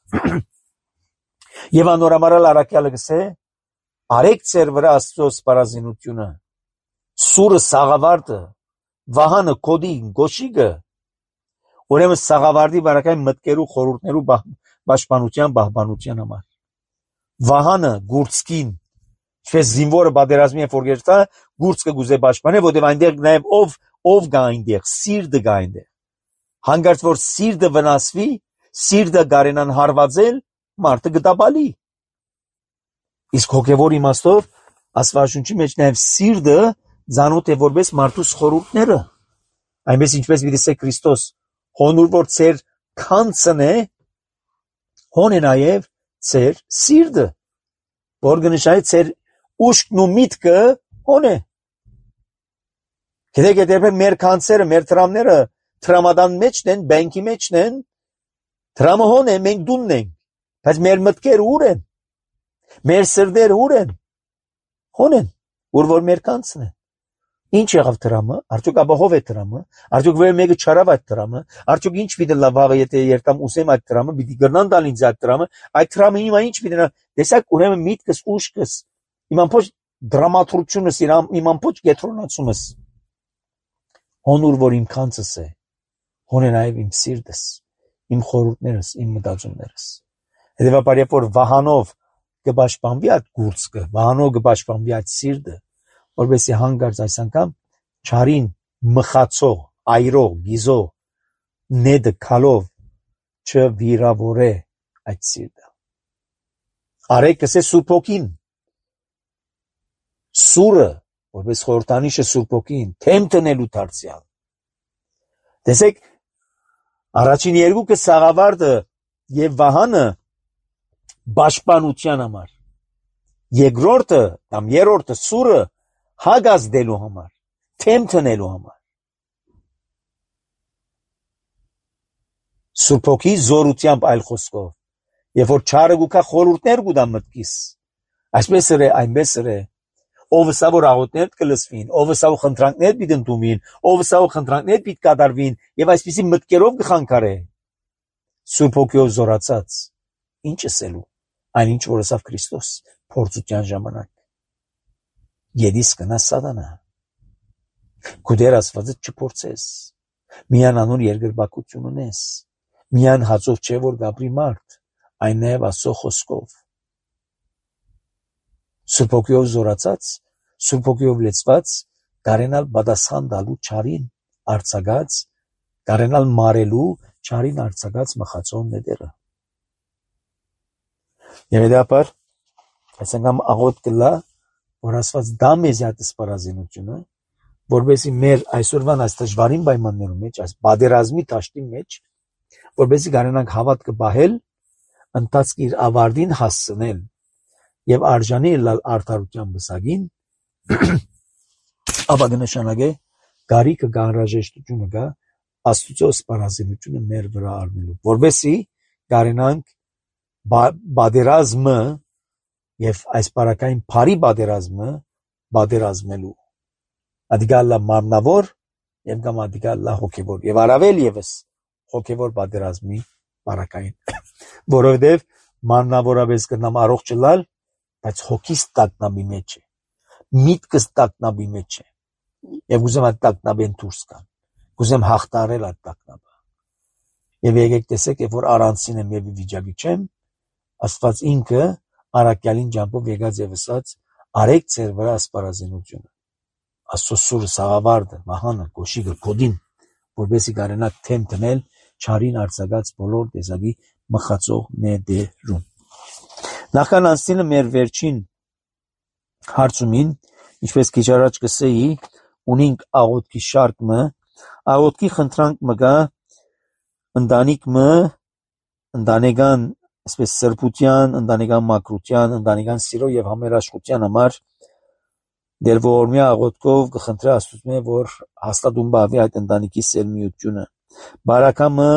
Եվ անորամարալ առաքյալը գսե, արեք ծեր վրա Աստծո սպառազինությունը, Սուրը, Սաղավարտը, Վահանը, Կոդին, Գոշիգը, ուրեմն Սաղավարտի բարակային մտքերու խորհուրդներու պաշտպանության, պահպանության համար։ Վահանը, Գուրցկին, ինչպես զինվորը պատերազմի է ֆորգերտա, Գուրցկը գուզե պաշտպանել, որտեղ այնտեղ նաև ով ով գա այնտեղ, սիրտը գա այնտեղ։ Հանկարծ որ սիրտը վնասվի, սիրտը գարենան հարվածել, մարդը գտաբալի։ Իսկ հոգևոր իմաստով Աստվածաշունչի մեջ նաև սիրտը ցանոթ է որպես մարդուս խորհուրդները։ Այնպես ինչպես վիրիսե Քրիստոս հոնուր որ ծեր քանցն է, հոն է նաև ծեր սիրտը, որ գնշայ ծեր ուշքն ու միտքը հոն է։ Գիտեք երբեք մեր քանցերը, մեր տրամները տրամադան մեջն են, բանկի մեջն են, տրամը հոն է, մենք դունն ենք, բայց մեր մտքերը ուր են, մեր սրտերը ուր են, հոն են, ուր որ մեր քանցն է։ Ինչ եղավ տրամը, արդյոք ապահով է տրամը, արդյոք վեր մեկը չարավ այդ տրամը, արդյոք ինչ պիտի լավաղը եթե երտամ ուսեմ այդ տրամը, պիտի գրնան տալ ինձ այդ տրամը, այդ տրամը հիմա ինչ պիտի նա, տեսակ ուրեմն միտքս ուշքս, իմ ամբողջ դրամատուրգությունս իմ ամբողջ կենտրոնացումս հոնուր որ իմ քանցս է, հոն է նաև իմ սիրտս, իմ խորհուրդներս, իմ մտածումներս։ Հետևաբար երբ որ վահանով կպաշտպանվի այդ գուրծքը, վահանով կպաշտպանվի այդ սիրտը, որովհետեւ հանգարց այս անգամ չարին մխացող, այրող, գիզող, նեդը քալով չվիրավորե այդ սիրտը։ Արեկս է Սուրբ Հոգին, սուրը, որպես խորհրդանիշը Սուրբ Հոգին, թեմ տնելու դարձյալ։ Տեսեք, առաջին երկուքը սաղավարտը եւ վահանը պաշտպանության համար, երկրորդը կամ երրորդը սուրը հագած դելու համար, թեմ տնելու համար։ Սուրբ Հոգի զորությամբ այլ խոսքով, երբ որ չարը գուքա խորհուրդներ գուտա մտքիս, այսպես է, այնպես է, ով սա որ աղոթներ կլսվին, ով սա որ խնդրանքներ պիտի ընդունվին, ով սա որ խնդրանքներ պիտի կատարվին, եւ այսպիսի մտքերով կխանգարե։ Սուրբ Հոգիով զորացած, ինչ ասելու, այնինչ որ ասավ Քրիստոս փորձության ժամանակ։ Եդիս կնա սատանա, քու դեր ասվածը չփորձես, միան անոր երկրպագություն ունես, միան հացով չէ որ գաբրի մարդ, այն նաև Աստծո խոսքով։ Սուրբ Հոգիով զորացած, Սուրբ Հոգիով լեցված, կարենալ պատասխան տալու չարին արձակած, կարենալ մարելու չարին արձակած մխացող նետերը։ Եվ հետապար, այս անգամ աղոտ կլա, որ ասված դա մեզ այդ սպարազինությունը, որբեսի մեր այսօրվան այս դժվարին պայմաններում մեջ, այս բادرազմի տաշտի մեջ, որբեսի կարենանք հավատքը պահել, ընթացք իր ավարտին հասցնել եւ արժանի լալ արդարության բսագին, ապա կնշանակե գարիկը գանրաժեշտությունը կա Աստծո սպարազինությունը մեր վրա առնելու, որբեսի կարենանք բادرազմը եւ այս բարակային բարի բادرազմը բادرազմելու։ Ադիգալա մարմնավոր եւ կամ ադիգալա հոգեվոր եւ առավել եւս հոգեվոր բادرազմի բարակային, որովհետեւ մարմնավորապես կնամ առողջ լալ, բայց հոգիս տակնաբի մեջ է, միտքս տակնաբի մեջ է, եւ ուզեմ այդ տակնաբեն դուրս գան, ուզեմ հաղթարել այդ տակնաբը։ Եվ եկեք տեսեք, երբ որ առանցին եմ եւ վիճակի չեմ, Աստված ինքը արաքյալին ջամփով եկած եւ ասած, արեք ձեր վրա ասպարազինությունը։ Աստծո սուրը սաղավարտը, մահանը, կոշիկը, կոդին, որովհետեւ կարենակ թեմ տնել չարին արձակած բոլոր տեսակի մխացող նետերում։ Նախքան անցնելը մեր վերջին հարցումին, ինչպես քիչ առաջ կսեի, ունենք աղոթքի շարքը, աղոթքի խնդրանք մը գա ընտանիք մը, ընտանեկան, այսպես սրբության, ընտանեկան մաքրության, ընտանեկան սիրո եւ համերաշխության համար դեր ողորմյա աղոթքով կխնդրե Աստծո որ հաստատում բավի այդ ընտանիքի սերմիությունը։ Բարակամը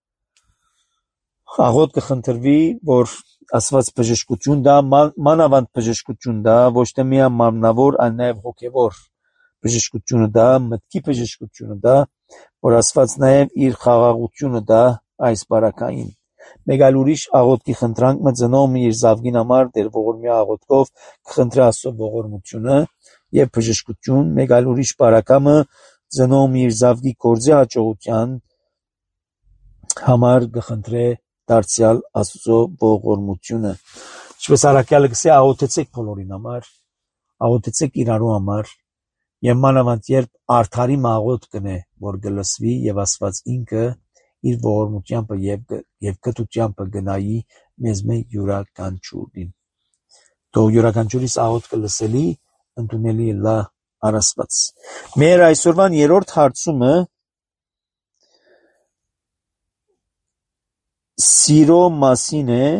աղոթ կխնդրվի, որ ասված բժշկություն դա, մանավանդ բժշկություն դա, ոչ թե միայն մարմնավոր, այլ նաև հոգևոր բժշկությունը դա, մտքի բժշկությունը դա, որ ասված նաև իր խաղաղությունը դա այս բարակային։ Մեկ այլ ուրիշ աղոթքի խնդրանքը ծնողը իր զավգին համար դեր ողորմյա աղոթքով կխնդրի Աստծո ողորմությունը եւ բժշկություն, մեկ այլ ուրիշ բարակամը ծնողը իր զավգի գործի հաջողության համար կխնդրե դարձյալ Աստծո ողորմությունը։ Ինչպես առաքյալը գսե աղոթեցեք բոլորին համար, աղոթեցեք իրարու համար եւ մանավանդ երբ արդարի աղոթ կնե, որ գլսվի եւ Աստված ինքը իր ողորմությամբ եւ եւ կտությամբ գնայի մեզ մեկ յուրաքանչյուրին։ Թող յուրաքանչյուրիս աղոթքը լսելի ընդունելի լա առասված։ Մեր այսօրվան երրորդ հարցումը սիրո մասին է,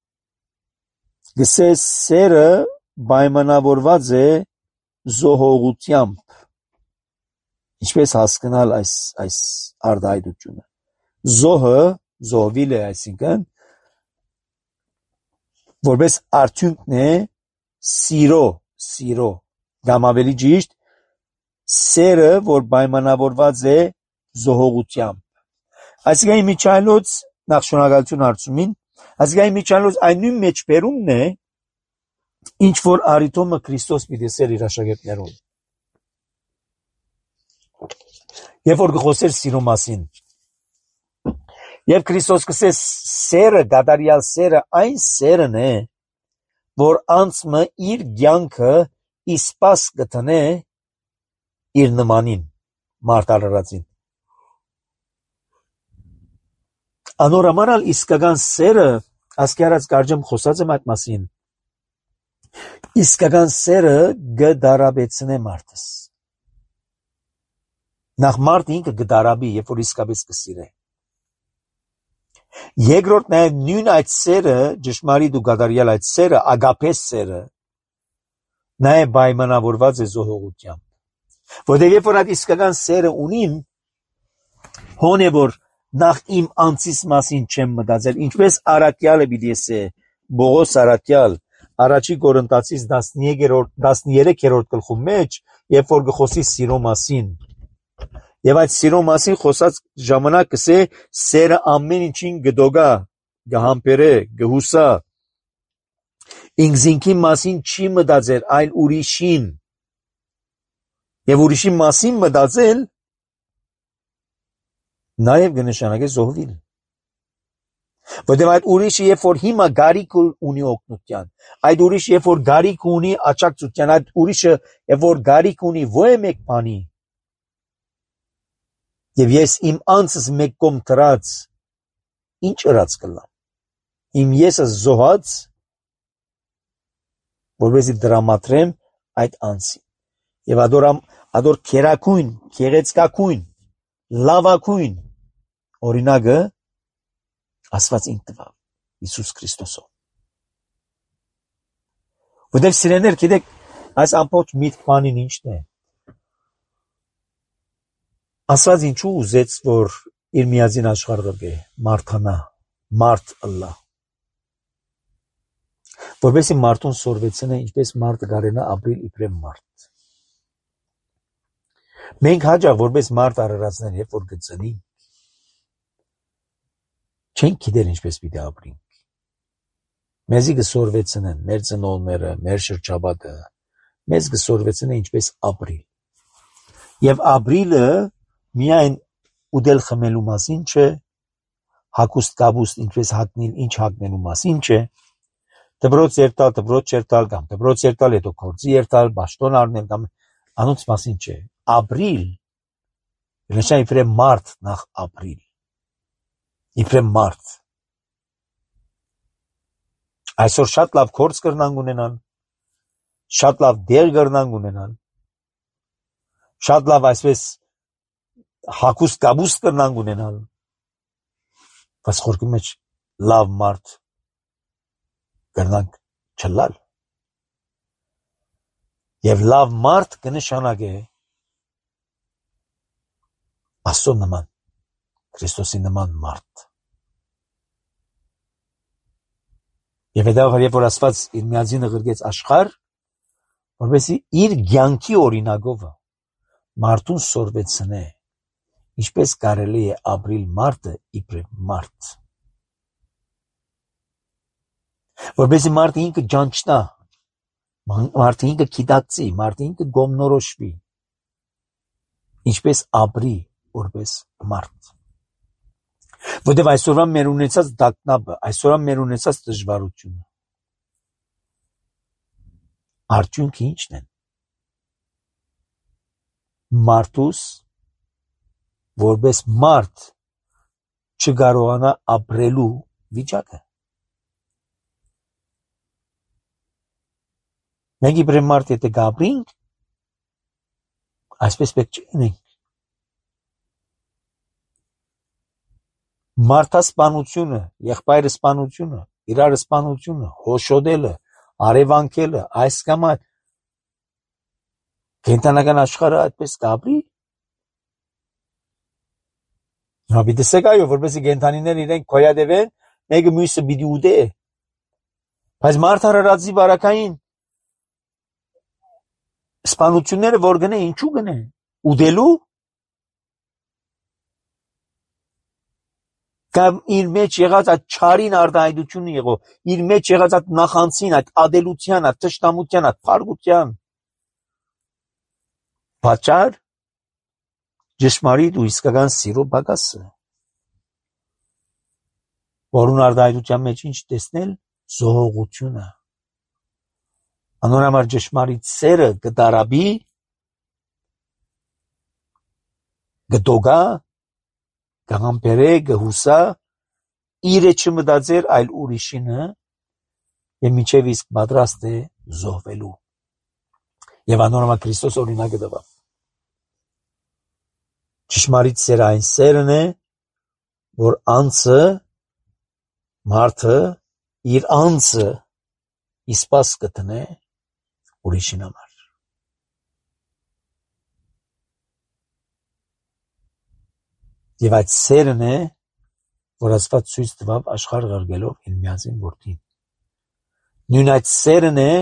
գսե սերը պայմանավորված է զոհողությամբ։ Ինչպես հասկանալ այս այս արտահայտությունը։ Զոհը, զոհվել է, այսինքն, որպես արդյունքն է սիրո, սիրո, կամ ավելի ճիշտ, սերը, որ պայմանավորված է զոհողությամբ։ Այսինքն իմիջայլոց, նախ շնորհակալություն հարցումին, այսինքն իմիջայլոց այն նույն մեջբերումն է, ինչ որ արիտոմը Քրիստոս պիտի սեր իր աշակերտներուն։ Երբ որ գխոսեր սիրո մասին, եւ Քրիստոս կսե սերը, գադարյալ սերը այն սերն է, որ անցմը իր կյանքը իսպաս կտնե իր նմանին, մարտարարածին։ Անորամանալ իսկական սերը, ասկերած կարճեմ խոսած եմ այդ մասին, իսկական սերը գդարաբեցնե մարդս։ Նախ մարդ ինքը գդարաբի, երբ որ իսկապես կսիրե։ Երկրորդ նաև նույն այդ սերը, ճշմարիտ ու գադարյալ այդ սերը, ագապես սերը, նաև պայմանավորված է զոհողությամբ։ Որտեղ երբ որ այդ իսկական սերը ունիմ, հոն է որ նախ իմ անձիս մասին չեմ մտածել, ինչպես Արաքյալը պիտի ասե, Բողոս Արաքյալ, առաջի Կորինթացիս տասներեքերորդ գլխում մեջ, երբ որ գխոսի սիրո մասին, եւ այդ սիրո մասին խոսած ժամանակ կսե սերը ամեն ինչին գդոգա, գհամբերե, գհուսա, ինքզինքի մասին չի մտածել, այլ ուրիշին, եւ ուրիշի մասին մտածել նաև կնշանակե զոհվել։ Որտեղ այդ ուրիշը երբ որ հիմա գարիք ունի օգնության, այդ ուրիշը երբ որ գարիք ունի աջակցության, այդ ուրիշը երբ որ գարիք ունի ոե մեկ բանի, եւ ես իմ անձս մեկ կողմ դրած, ինչ ըրած կլամ, իմ եսը զոհած, որովհետեւ դրամատրեմ այդ անձին, եւ ադոր ադոր քերակույն, քերեցկակույն, լավակույն օրինակը Աստված ինքն տվավ Հիսուս Քրիստոսով։ Որտեղ սիրեներ, գիտեք, այս ամբողջ միտք բանին ինչն է։ Աստված ինչու ուզեց, որ իր միածին աշխարհ գե, մարդանա, մարդ ըլլա։ Որովհետեւ մարդուն սորվեցնե, ինչպես մարդը կարենա ապրիլ իբրև մարդ։ Մենք հաջող որպես մարդ արարածներ, երբ որ գծնի, չենք գիտեր ինչպես պիտի ապրենք։ Մեզի կսորվեցնեն մեր ծնողները, մեր շրջապատը, մեզ կսորվեցնեն ինչպես ապրիլ։ Եվ ապրիլը միայն ուդել խմելու մասին չէ, հագուստ կաբուստ ինչպես հագնել, ինչ հագնելու մասին չէ, դպրոց երտալ, դպրոց երտալ կամ դպրոց երտալ հետո գործի երտալ, բաշտոն առնել կամ անոնց մասին չէ։ Ապրիլ նշան իբրև մարդ նախ ապրիլ։ Իբրև մարդ։ Այսօր շատ լավ գործ կրնանք ունենան, շատ լավ դեր կրնանք ունենան, շատ լավ այսպես հագուստ կաբուստ կրնանք ունենալ, բայց խորքի մեջ լավ մարդ կրնանք չլալ։ Եվ լավ մարդ կնշանակե Աստծո նման, Քրիստոսի նման մարդ։ Եվ դա երբ որ Աստված իր միածինը ղրգեց աշխարհ, որովհետեւ իր կյանքի օրինակով մարդուն սորվեցնե, ինչպես կարելի է ապրիլ մարդը իբրև մարդ։ Որովհետեւ մարդը ինքը ճանչնա, մարդը ինքը գիտակցի, մարդը ինքը գոմնորոշվի, ինչպես ապրի որպես մարդ։ Որտեւ այսօրվա մեր ունեցած դակնապը, այսօրվա մեր ունեցած դժվարությունը, արդյունքը ինչն են։ Մարդուս որպես մարդ չկարողանա ապրելու վիճակը։ Մենք իբրև մարդ եթե գաբրինք, այսպես պետք չենք։ Մարդասպանությունը, եղբայրասպանությունը, իրարասպանությունը, հոշոտելը, արևանքելը, այս կամ այդ կենտրոնական աշխարհը այդպես կապրի։ Հապի տեսեք այո, որպեսզի կենթանիները իրենք կոյադևեն, մեկը մյուսը պիտի ուտե։ Բայց մարդ արարածի բարակային սպանությունները որ գնե, ինչու գնե։ Ուտելու։ Կամ իր մեջ եղած այդ չարին արտահայտությունը եղող, իր մեջ եղած այդ նախանցին, այդ ադելության, այդ թշնամության, այդ փառգության պատճառ ճշմարիտ ու իսկական սիրո բագասը, որուն արտահայտության մեջ ինչ տեսնել զոհողությունը։ Անոր համար ճշմարիտ սերը կդարաբի, կդոգա, կհամբերե, կհուսա, իրը չմտածեր, այլ ուրիշինը, եւ մինչեւ իսկ պատրաստ է զոհվելու։ Եվ անոր համար Քրիստոս օրինակը տվավ։ Ճշմարիտ սերը այն սերն է, որ անձը, մարդը իր անձը իսպաս կտնե ուրիշին համար։ Եվ այդ սերն է, որ Աստված ցույց տվավ աշխարհ ղրկելով իր միածին որդին։ Նույն այդ սերն է,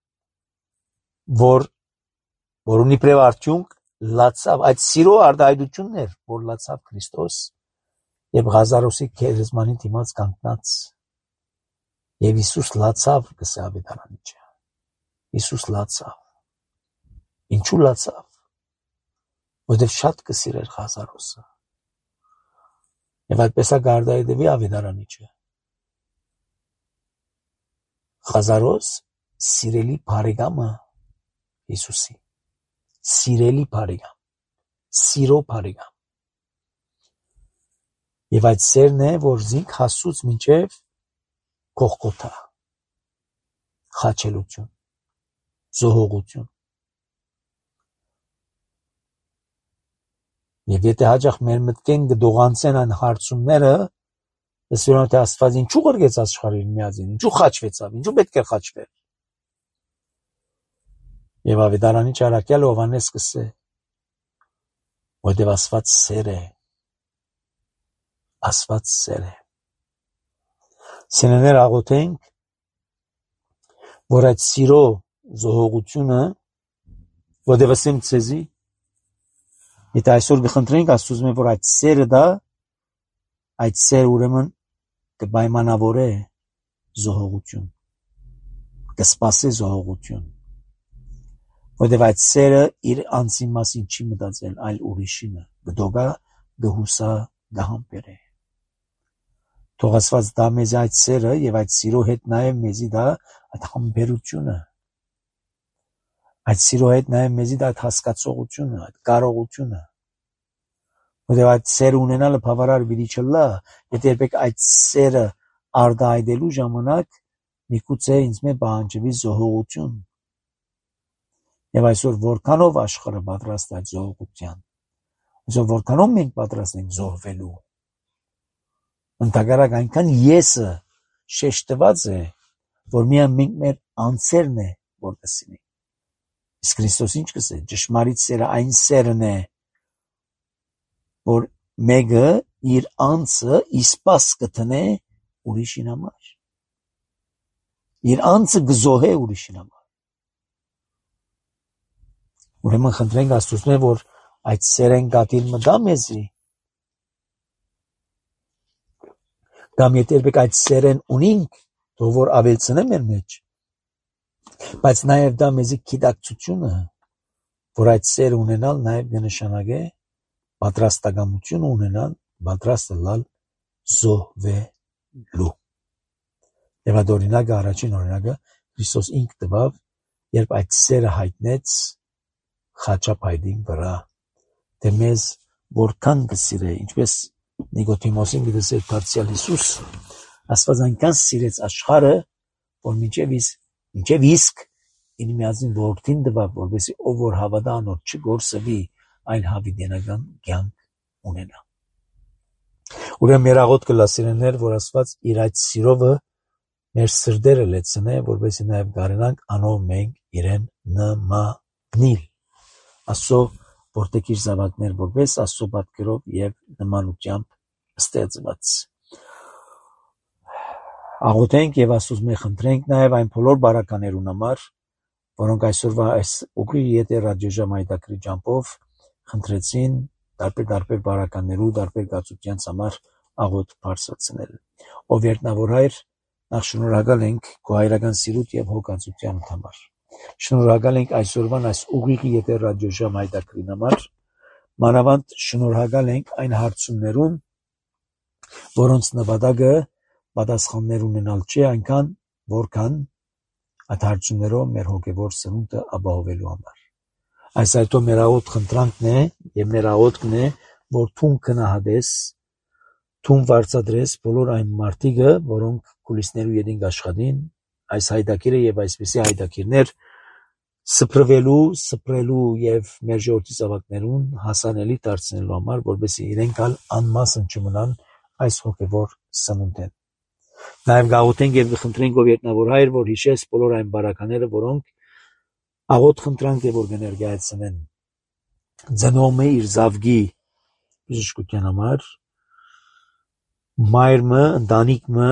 որ որ ունի պրև արդյունք լացավ, այդ սիրո արտահայտությունն էր, որ լացավ Քրիստոս եւ Ղազարոսի գերեզմանի դիմաց կանգնած եւ Հիսուս լացավ գսե ավետարանիչը։ Հիսուս լացավ։ Ինչու լացավ? Որովհետեւ շատ կսիրեր Ղազարոսը։ Եվ այդպես է գարդայդեվի ավետարանիչը։ Ղազարոս սիրելի բարեկամը Հիսուսի, սիրելի բարեկամ, սիրո բարեկամ։ Եվ այդ սերն է, որ զինք հասուց մինչև Գողգոթա, խաչելություն, զոհողություն։ Եվ եթե հաջող մեր մտքեն կդողանցեն այն հարցումները, ասում թե Աստված ինչու ղրկեց աշխարհին միածին, ինչու խաչվեցավ, ինչու պետք է խաչվեր։ Եվ ավետարանի ճարակյալ Հովհաննես կսե, որտեվ Աստված սեր է, Աստված սեր է։ Սենեներ աղոթենք, որ այդ սիրո զոհողությունը, որտեվ ասեմ ցեզի, եթե այսօր կխնդրենք, Աստծուց մեր, որ այդ սերը դա, այդ սեր ուրեմն կպայմանավորե զոհողություն, կսպասե զոհողություն, որտեվ այդ սերը իր անձի մասին չի մտածել, այլ ուրիշինը, կդոգա, կհուսա, կհամբերե։ Թող Աստված դա մեզ այդ սերը եւ այդ սիրո հետ նաեւ մեզի դա այդ համբերությունը, այդ սիրո հետ նաեւ մեզի դա այդ հասկացողությունը, այդ կարողությունը, որտեւ այդ սերը ունենալը բավարար պիտի չլա, եթե երբեք այդ սերը արտահայտելու ժամանակ միգուցե ինձ մե պահանջվի զոհողություն։ Եվ այսօր որքանով աշխարհը պատրաստ է այդ զոհողության, այսօր որքանով մենք պատրաստ ենք զոհվելու։ Ընդհակառակ այնքան եսը շեշտված է, որ միայն մենք մեր անձերն է, որ կսինենք։ Իսկ Քրիստոս ինչ կսե, ճշմարիտ սերը այն սերն է, որ մեկը իր անձը իսպաս կտնե ուրիշին համար։ Իր անձը կզոհե ուրիշին համար։ Ուրեմն խնդրենք Աստծուց, որ այդ սերեն գատիլ մտա մեզի, կամ եթե երբեք այդ սերեն ունենք, թող որ ավելցնե մեր մեջ, բայց նաև դա մեզի գիտակցությունը, որ այդ սերը ունենալ նաև կնշանակե պատրաստակամություն ունենալ, պատրաստ լալ զոհվելու։ Եվ այդ օրինակը, առաջին օրինակը Քրիստոս ինք տվավ, երբ այդ սերը հայտնեց խաչապայտին վրա, թե մեզ որքան կսիրե, ինչպես Նիկոդիմոսին գիտեսեր դարձյալ Հիսուս, Աստված այնքան սիրեց աշխարհը, որ մինչև իսկ, մինչև իսկ իր միածին որդին տվավ, որպեսզի ով որ հավատա անոր չգործվի, այլ հավիտենական կյանք ունենա։ Ուրեմն մեր աղոթքը լսիրներ, որ Աստված իր այդ սիրովը մեր սրտերը լեցնե, որպեսզի նաև կարենանք անով մենք իրեն նմանիլ։ Աստծո որտեղ իր զավակներ որպես Աստծո պատկերով եւ նմանությամբ ստեղծված։ Աղոթենք եւ Աստծուց մեր խնդրենք նաեւ այն բոլոր բարականերուն համար, որոնք այսօրվա այս ուղի եթե ռադիոժամայդակրի ջամփով խնդրեցին տարբեր տարբեր բարականերու, տարբեր գացության համար աղոտ բարձրացնել։ Ով երտնավոր հայր, նախ շնորհակալ ենք քո հայրական սիրուտ եւ հոգացության համար։ Շնորհակալ ենք այսօրվան այս ուղիղ եթեր ռադիոժամ հայտակրին համար։ Մանավանդ շնորհակալ ենք այն հարցումներուն, որոնց նպատակը պատասխաններ ունենալ չէ, այնքան որքան այդ հարցումներով մեր հոգևոր սնունդը ապահովելու համար։ Այս այդո մեր աղոտ խնդրանքն է եւ մեր աղոտքն է, որ թուն քնահատես, թուն վարձատրես բոլոր այն մարդիկը, որոնք կուլիսներու յետին աշխատին, այս հայտակիրը եւ այսպիսի հայտակիրներ սփռվելու, սփռելու եւ մեր ժողովրդի զավակներուն հասանելի դարձնելու համար, որովհետեւ իրենք ալ անմասն չմնան այս հոգևոր սնունդեն։ Նաեւ գաղութենք եւ խնդրենք ով երտնավոր հայր, որ հիշես բոլոր այն բարակաները, որոնք աղոտ խնդրանք է որ կներկայացնեն ձնոմը իր զավգի բժշկության համար, մայրը, ընտանիքը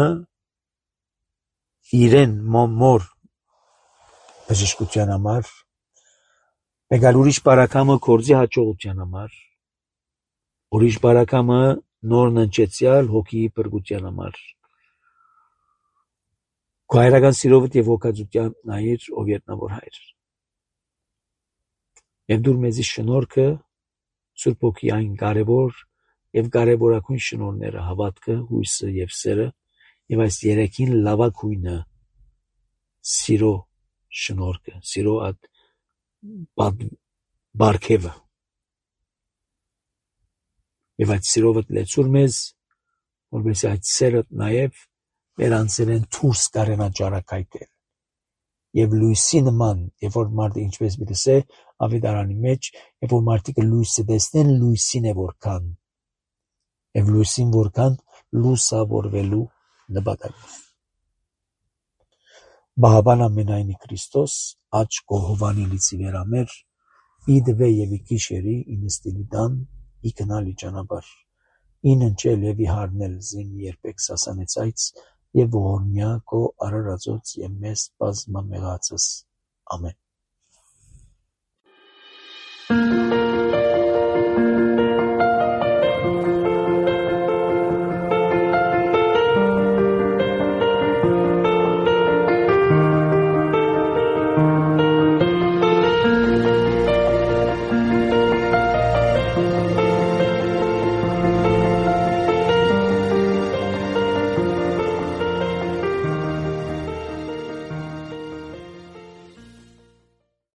իրեն մոր բժշկության համար, մեկ ուրիշ բարակամը կորձի հաջողության համար, ուրիշ բարակամը նոր ննչեցյալ հոգի բրգության համար։ Քո հայրական սիրովդ եւ հոգացության նայիր ով երտնավոր հայր։ Եվ դուր մեզի շնորհքը Սուրբ Հոգի այն կարևոր եւ կարևորագույն շնորհները, հավատքը, հույսը եւ սերը, եւ այս երեքին լավագույնը սիրո շնորհքը, սիրո այդ բարգեւը։ Եվ այդ սիրովը լեցուր մեզ, որովհետեւ այդ սերը նաեւ մեր անձերեն դուրս կարենա ճարակայտել։ Եվ լույսի նման, երբ որ մարդը ինչպես միտսե ավետարանի մեջ, երբ որ մարդիկը լույսը տեսնեն, լույսին է որքան, եւ լույսին որքան լուսավորվելու նպատակով։ Բահաբան ամենայնի Քրիստոս, աչ կողովանի լիցի վերամեր, իդվե եւ իքիշերի ինստիլի դան, իքնալի ճանապար, ին ընչել եւ իհարնել զին երբեք սասանեցայց, եւ ողորմյա քո արարածոց եւ մեզ բազմամեղածս։ Ամեն։